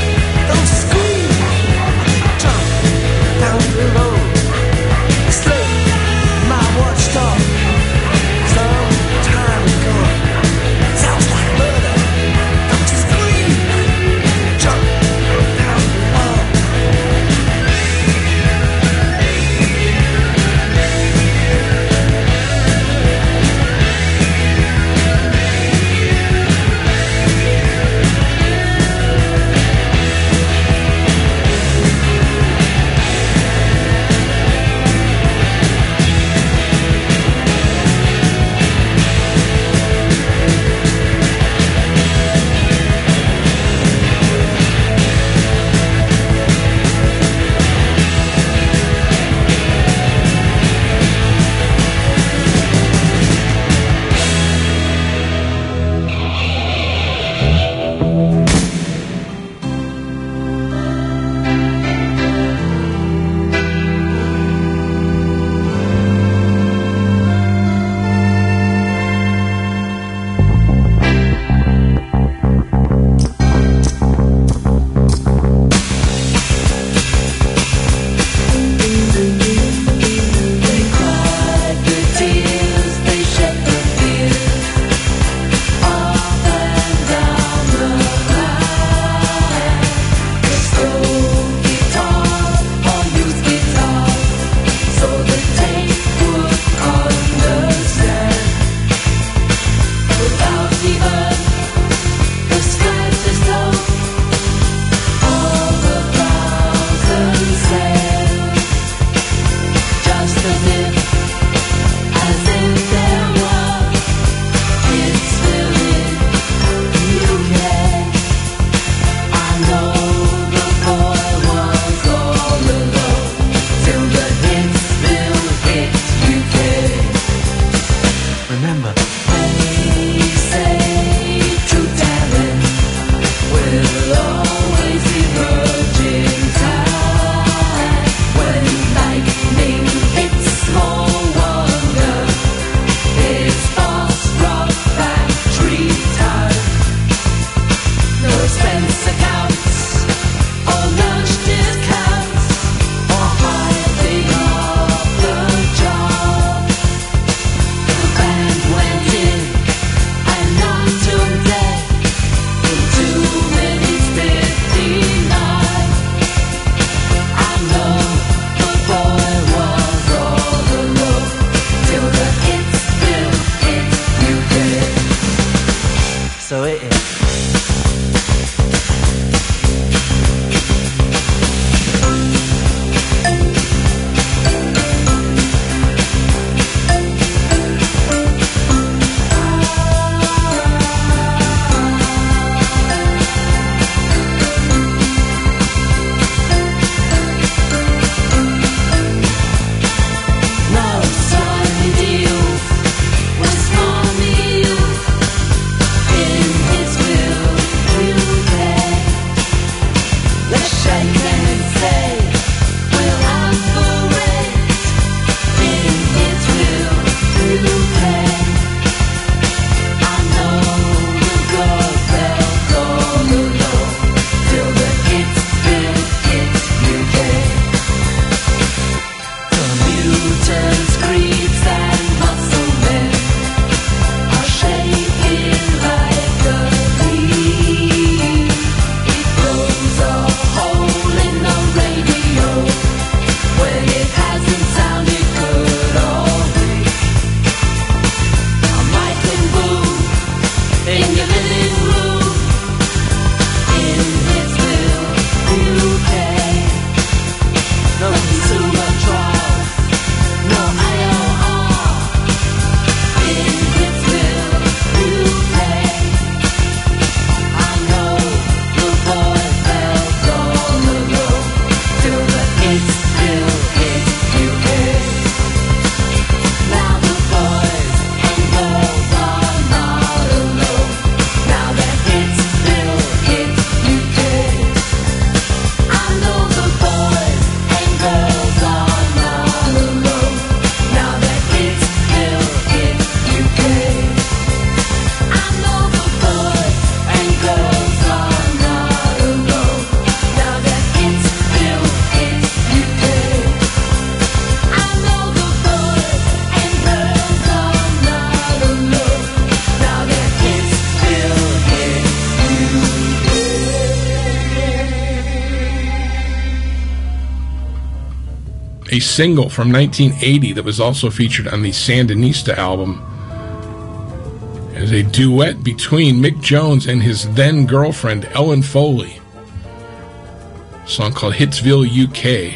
a single from 1980 that was also featured on the Sandinista album as a duet between Mick Jones and his then girlfriend Ellen Foley. A song called Hitsville, UK.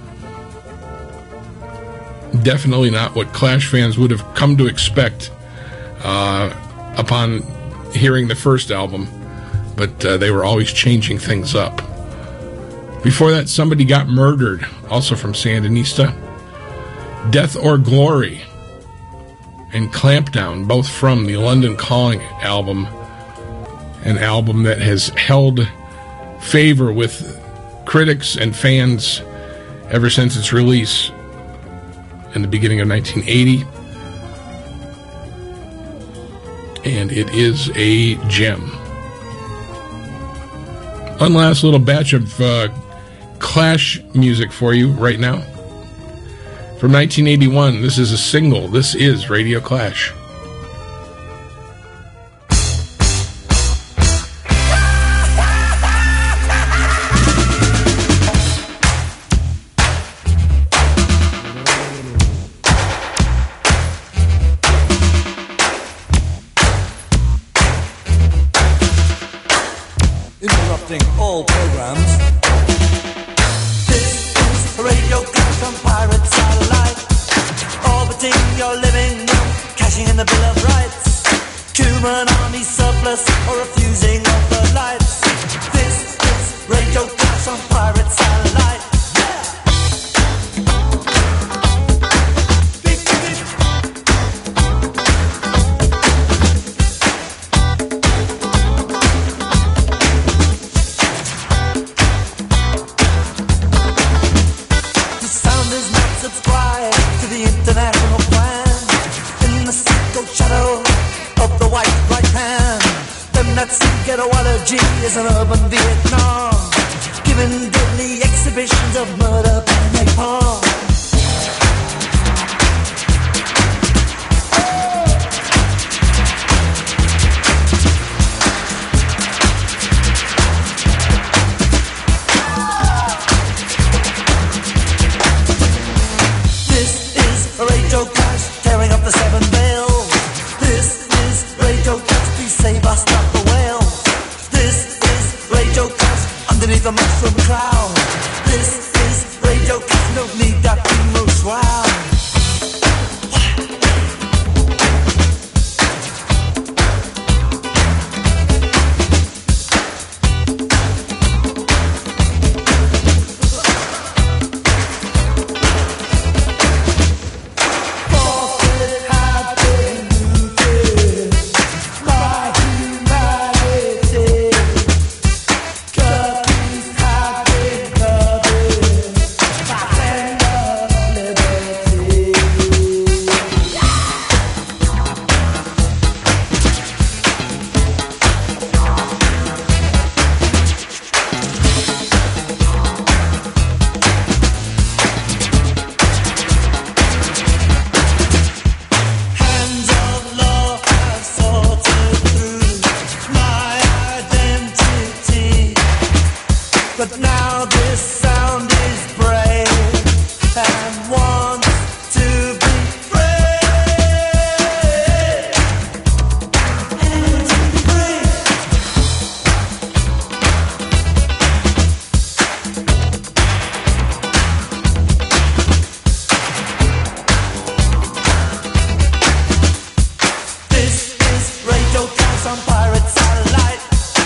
Definitely not what Clash fans would have come to expect upon hearing the first album, but they were always changing things up. Before that, Somebody Got Murdered, also from Sandinista. Death or Glory and Clampdown, both from the London Calling album, an album that has held favor with critics and fans ever since its release in the beginning of 1980. And it is a gem. One last little batch of Clash music for you right now. From 1981, this is a single. This is Radio Clash. Interrupting all programs. This is Radio Clash on Pirate Satellite. Orbiting your living room, cashing in the Bill of Rights. Human army surplus or refusing of the lights. This is Radio Clash on Pirate Satellite. Is an urban Vietnam, giving deadly exhibitions of murder and napalm. This is Radio Clash, tearing up the seven veils. This is Radio Clash, please save us, stop the whale. Underneath the mushroom cloud. This is Radio Clash, no need that emo shroud. But now this sound is brave and wants to be free. And to be free. This is Radio Clash on Pirate Satellite.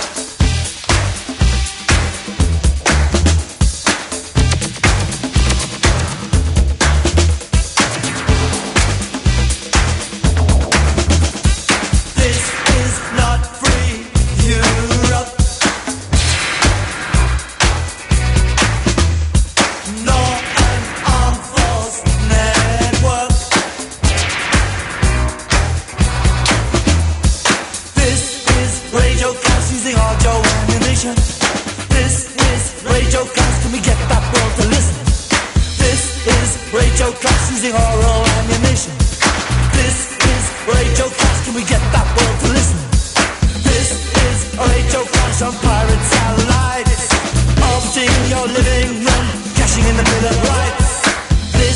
This is Radio Clash, can we get that world to listen? This is Radio Clash using oral ammunition. This is Radio Clash, can we get that world to listen? This is Radio Clash on Pirate Satellite. Orbiting your living room, cashing in the Bill of Rights.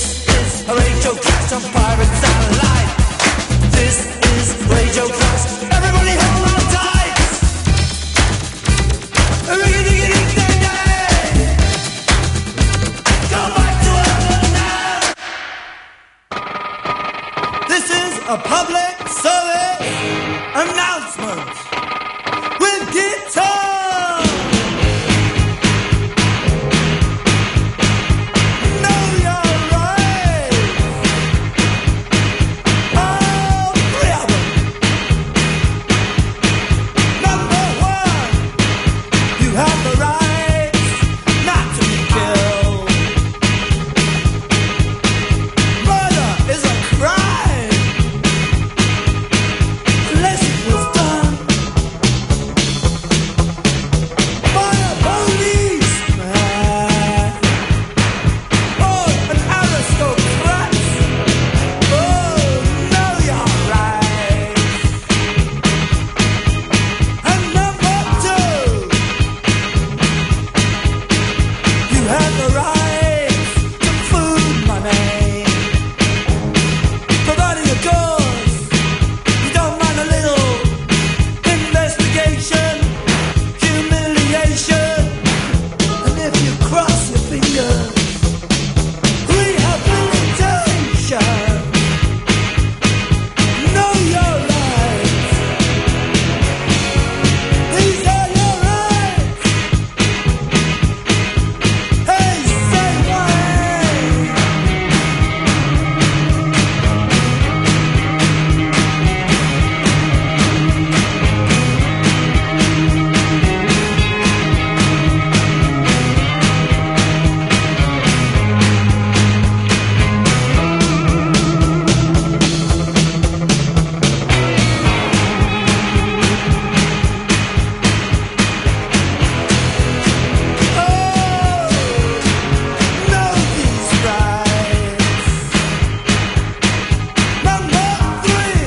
Radio Clash on Pirate Satellite. This is Radio Clash. Everybody hold on tight. Go back to Earth now. This is a public service announcement with guitar. Know your rights. All three of them. Number one, you have the right not to be killed. Murder is a crime unless it was done by a policeman or an aristocrat. Oh, know your rights. And number two, you have the right to food money. Providing a cause, you don't mind a little investigation, humiliation, and if you cross your fingers, rehabilitation. Know your rights. These are your rights. Hey, say why. Know these rights. Number three,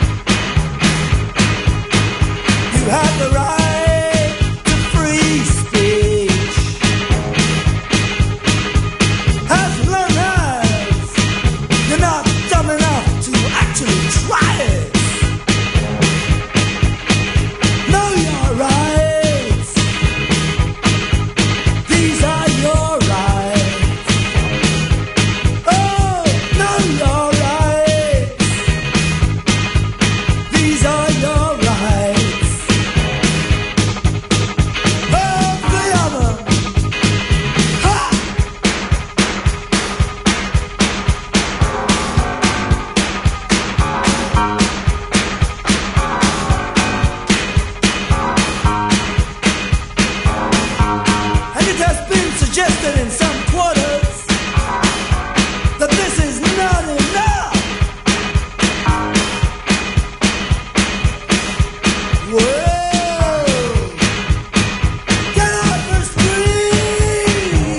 you have the right to free speech. As long as you're not dumb enough to actually try it. Know your rights. These are your rights. Oh, know your rights. These are your rights. All three of them. Ha! And it has been suggested in some quarters that this is not enough. Whoa! Get off the street!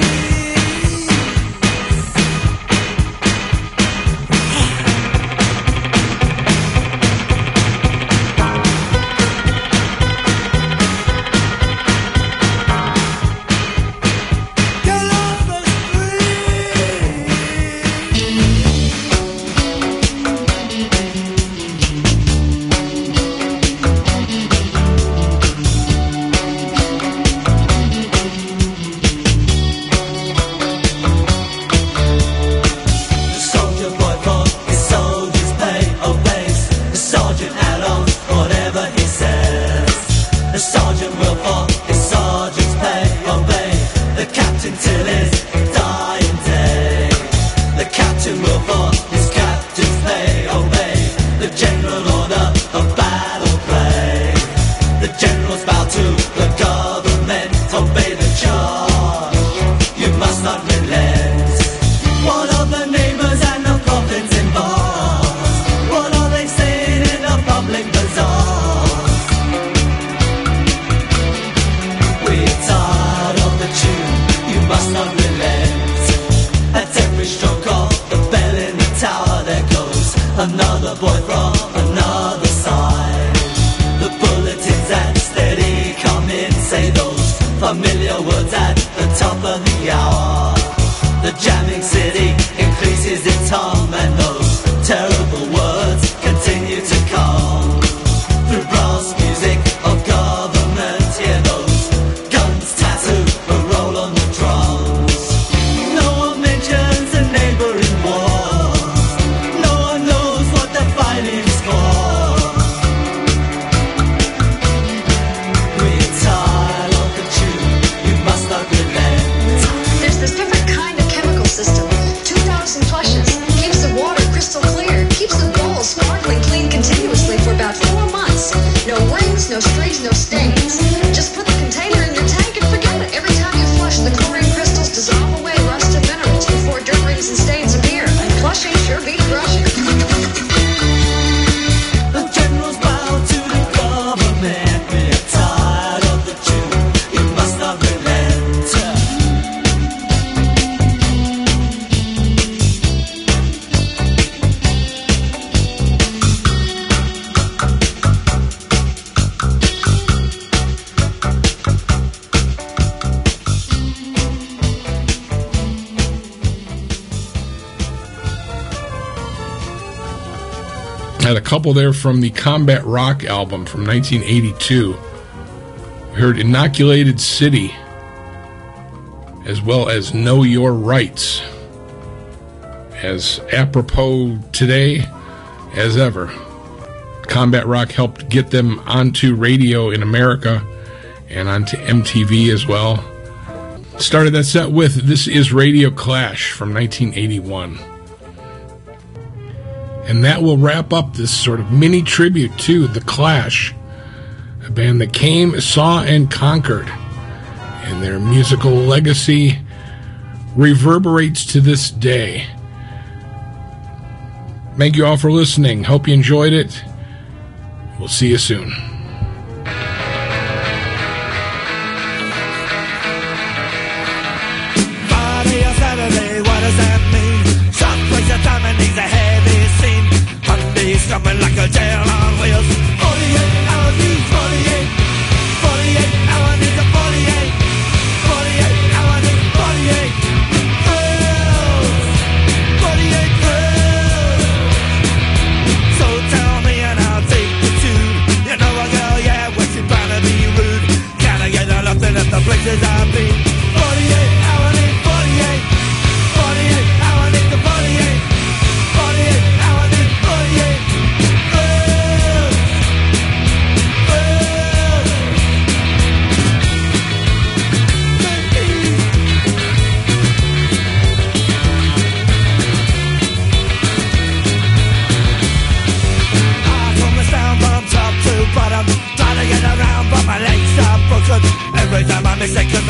Get off the The soldier boy for his soldier's pay obeys. The sergeant allows whatever he says. The sergeant will for his sergeant's pay obey. The captain till his dying day. The captain will for his captain's pay obey. The general order of battle play. The generals bow to the government. Obey the charge. You must not relent. What of the neighbors and the coffins in bars? What are they saying in the public bazaars? We're tired of the tune, you must not relent. At every stroke of the bell in the tower there goes another boy from another side. The bulletins at steady come in, say those familiar words at the top of the hour. The jamming city increases its hum Had a couple there from the Combat Rock album from 1982. We heard Inoculated City, as well as Know Your Rights. As apropos today as ever, Combat Rock helped get them onto radio in America and onto MTV as well. Started that set with This Is Radio Clash from 1981. And that will wrap up this sort of mini tribute to The Clash, a band that came, saw, and conquered. And their musical legacy reverberates to this day. Thank you all for listening. Hope you enjoyed it. We'll see you soon. Friday or Saturday, what does that mean? Some place of time and needs a heavy scene. Monday's coming like a jail on wheels. 48 hours needs 48. 48 hours needs a 48. 48 hours needs 48. Girls. 48 girls. So tell me and I'll take the tune. You know a girl, yeah, when she's trying to be rude. Gotta get her nothing at the places I've been. 48 hours needs 48. 48 hours needs the 48. 48 hours needs 48. Girls. I come down from top to bottom, trying to get around, but my legs are broken. Every time I miss it, 'cause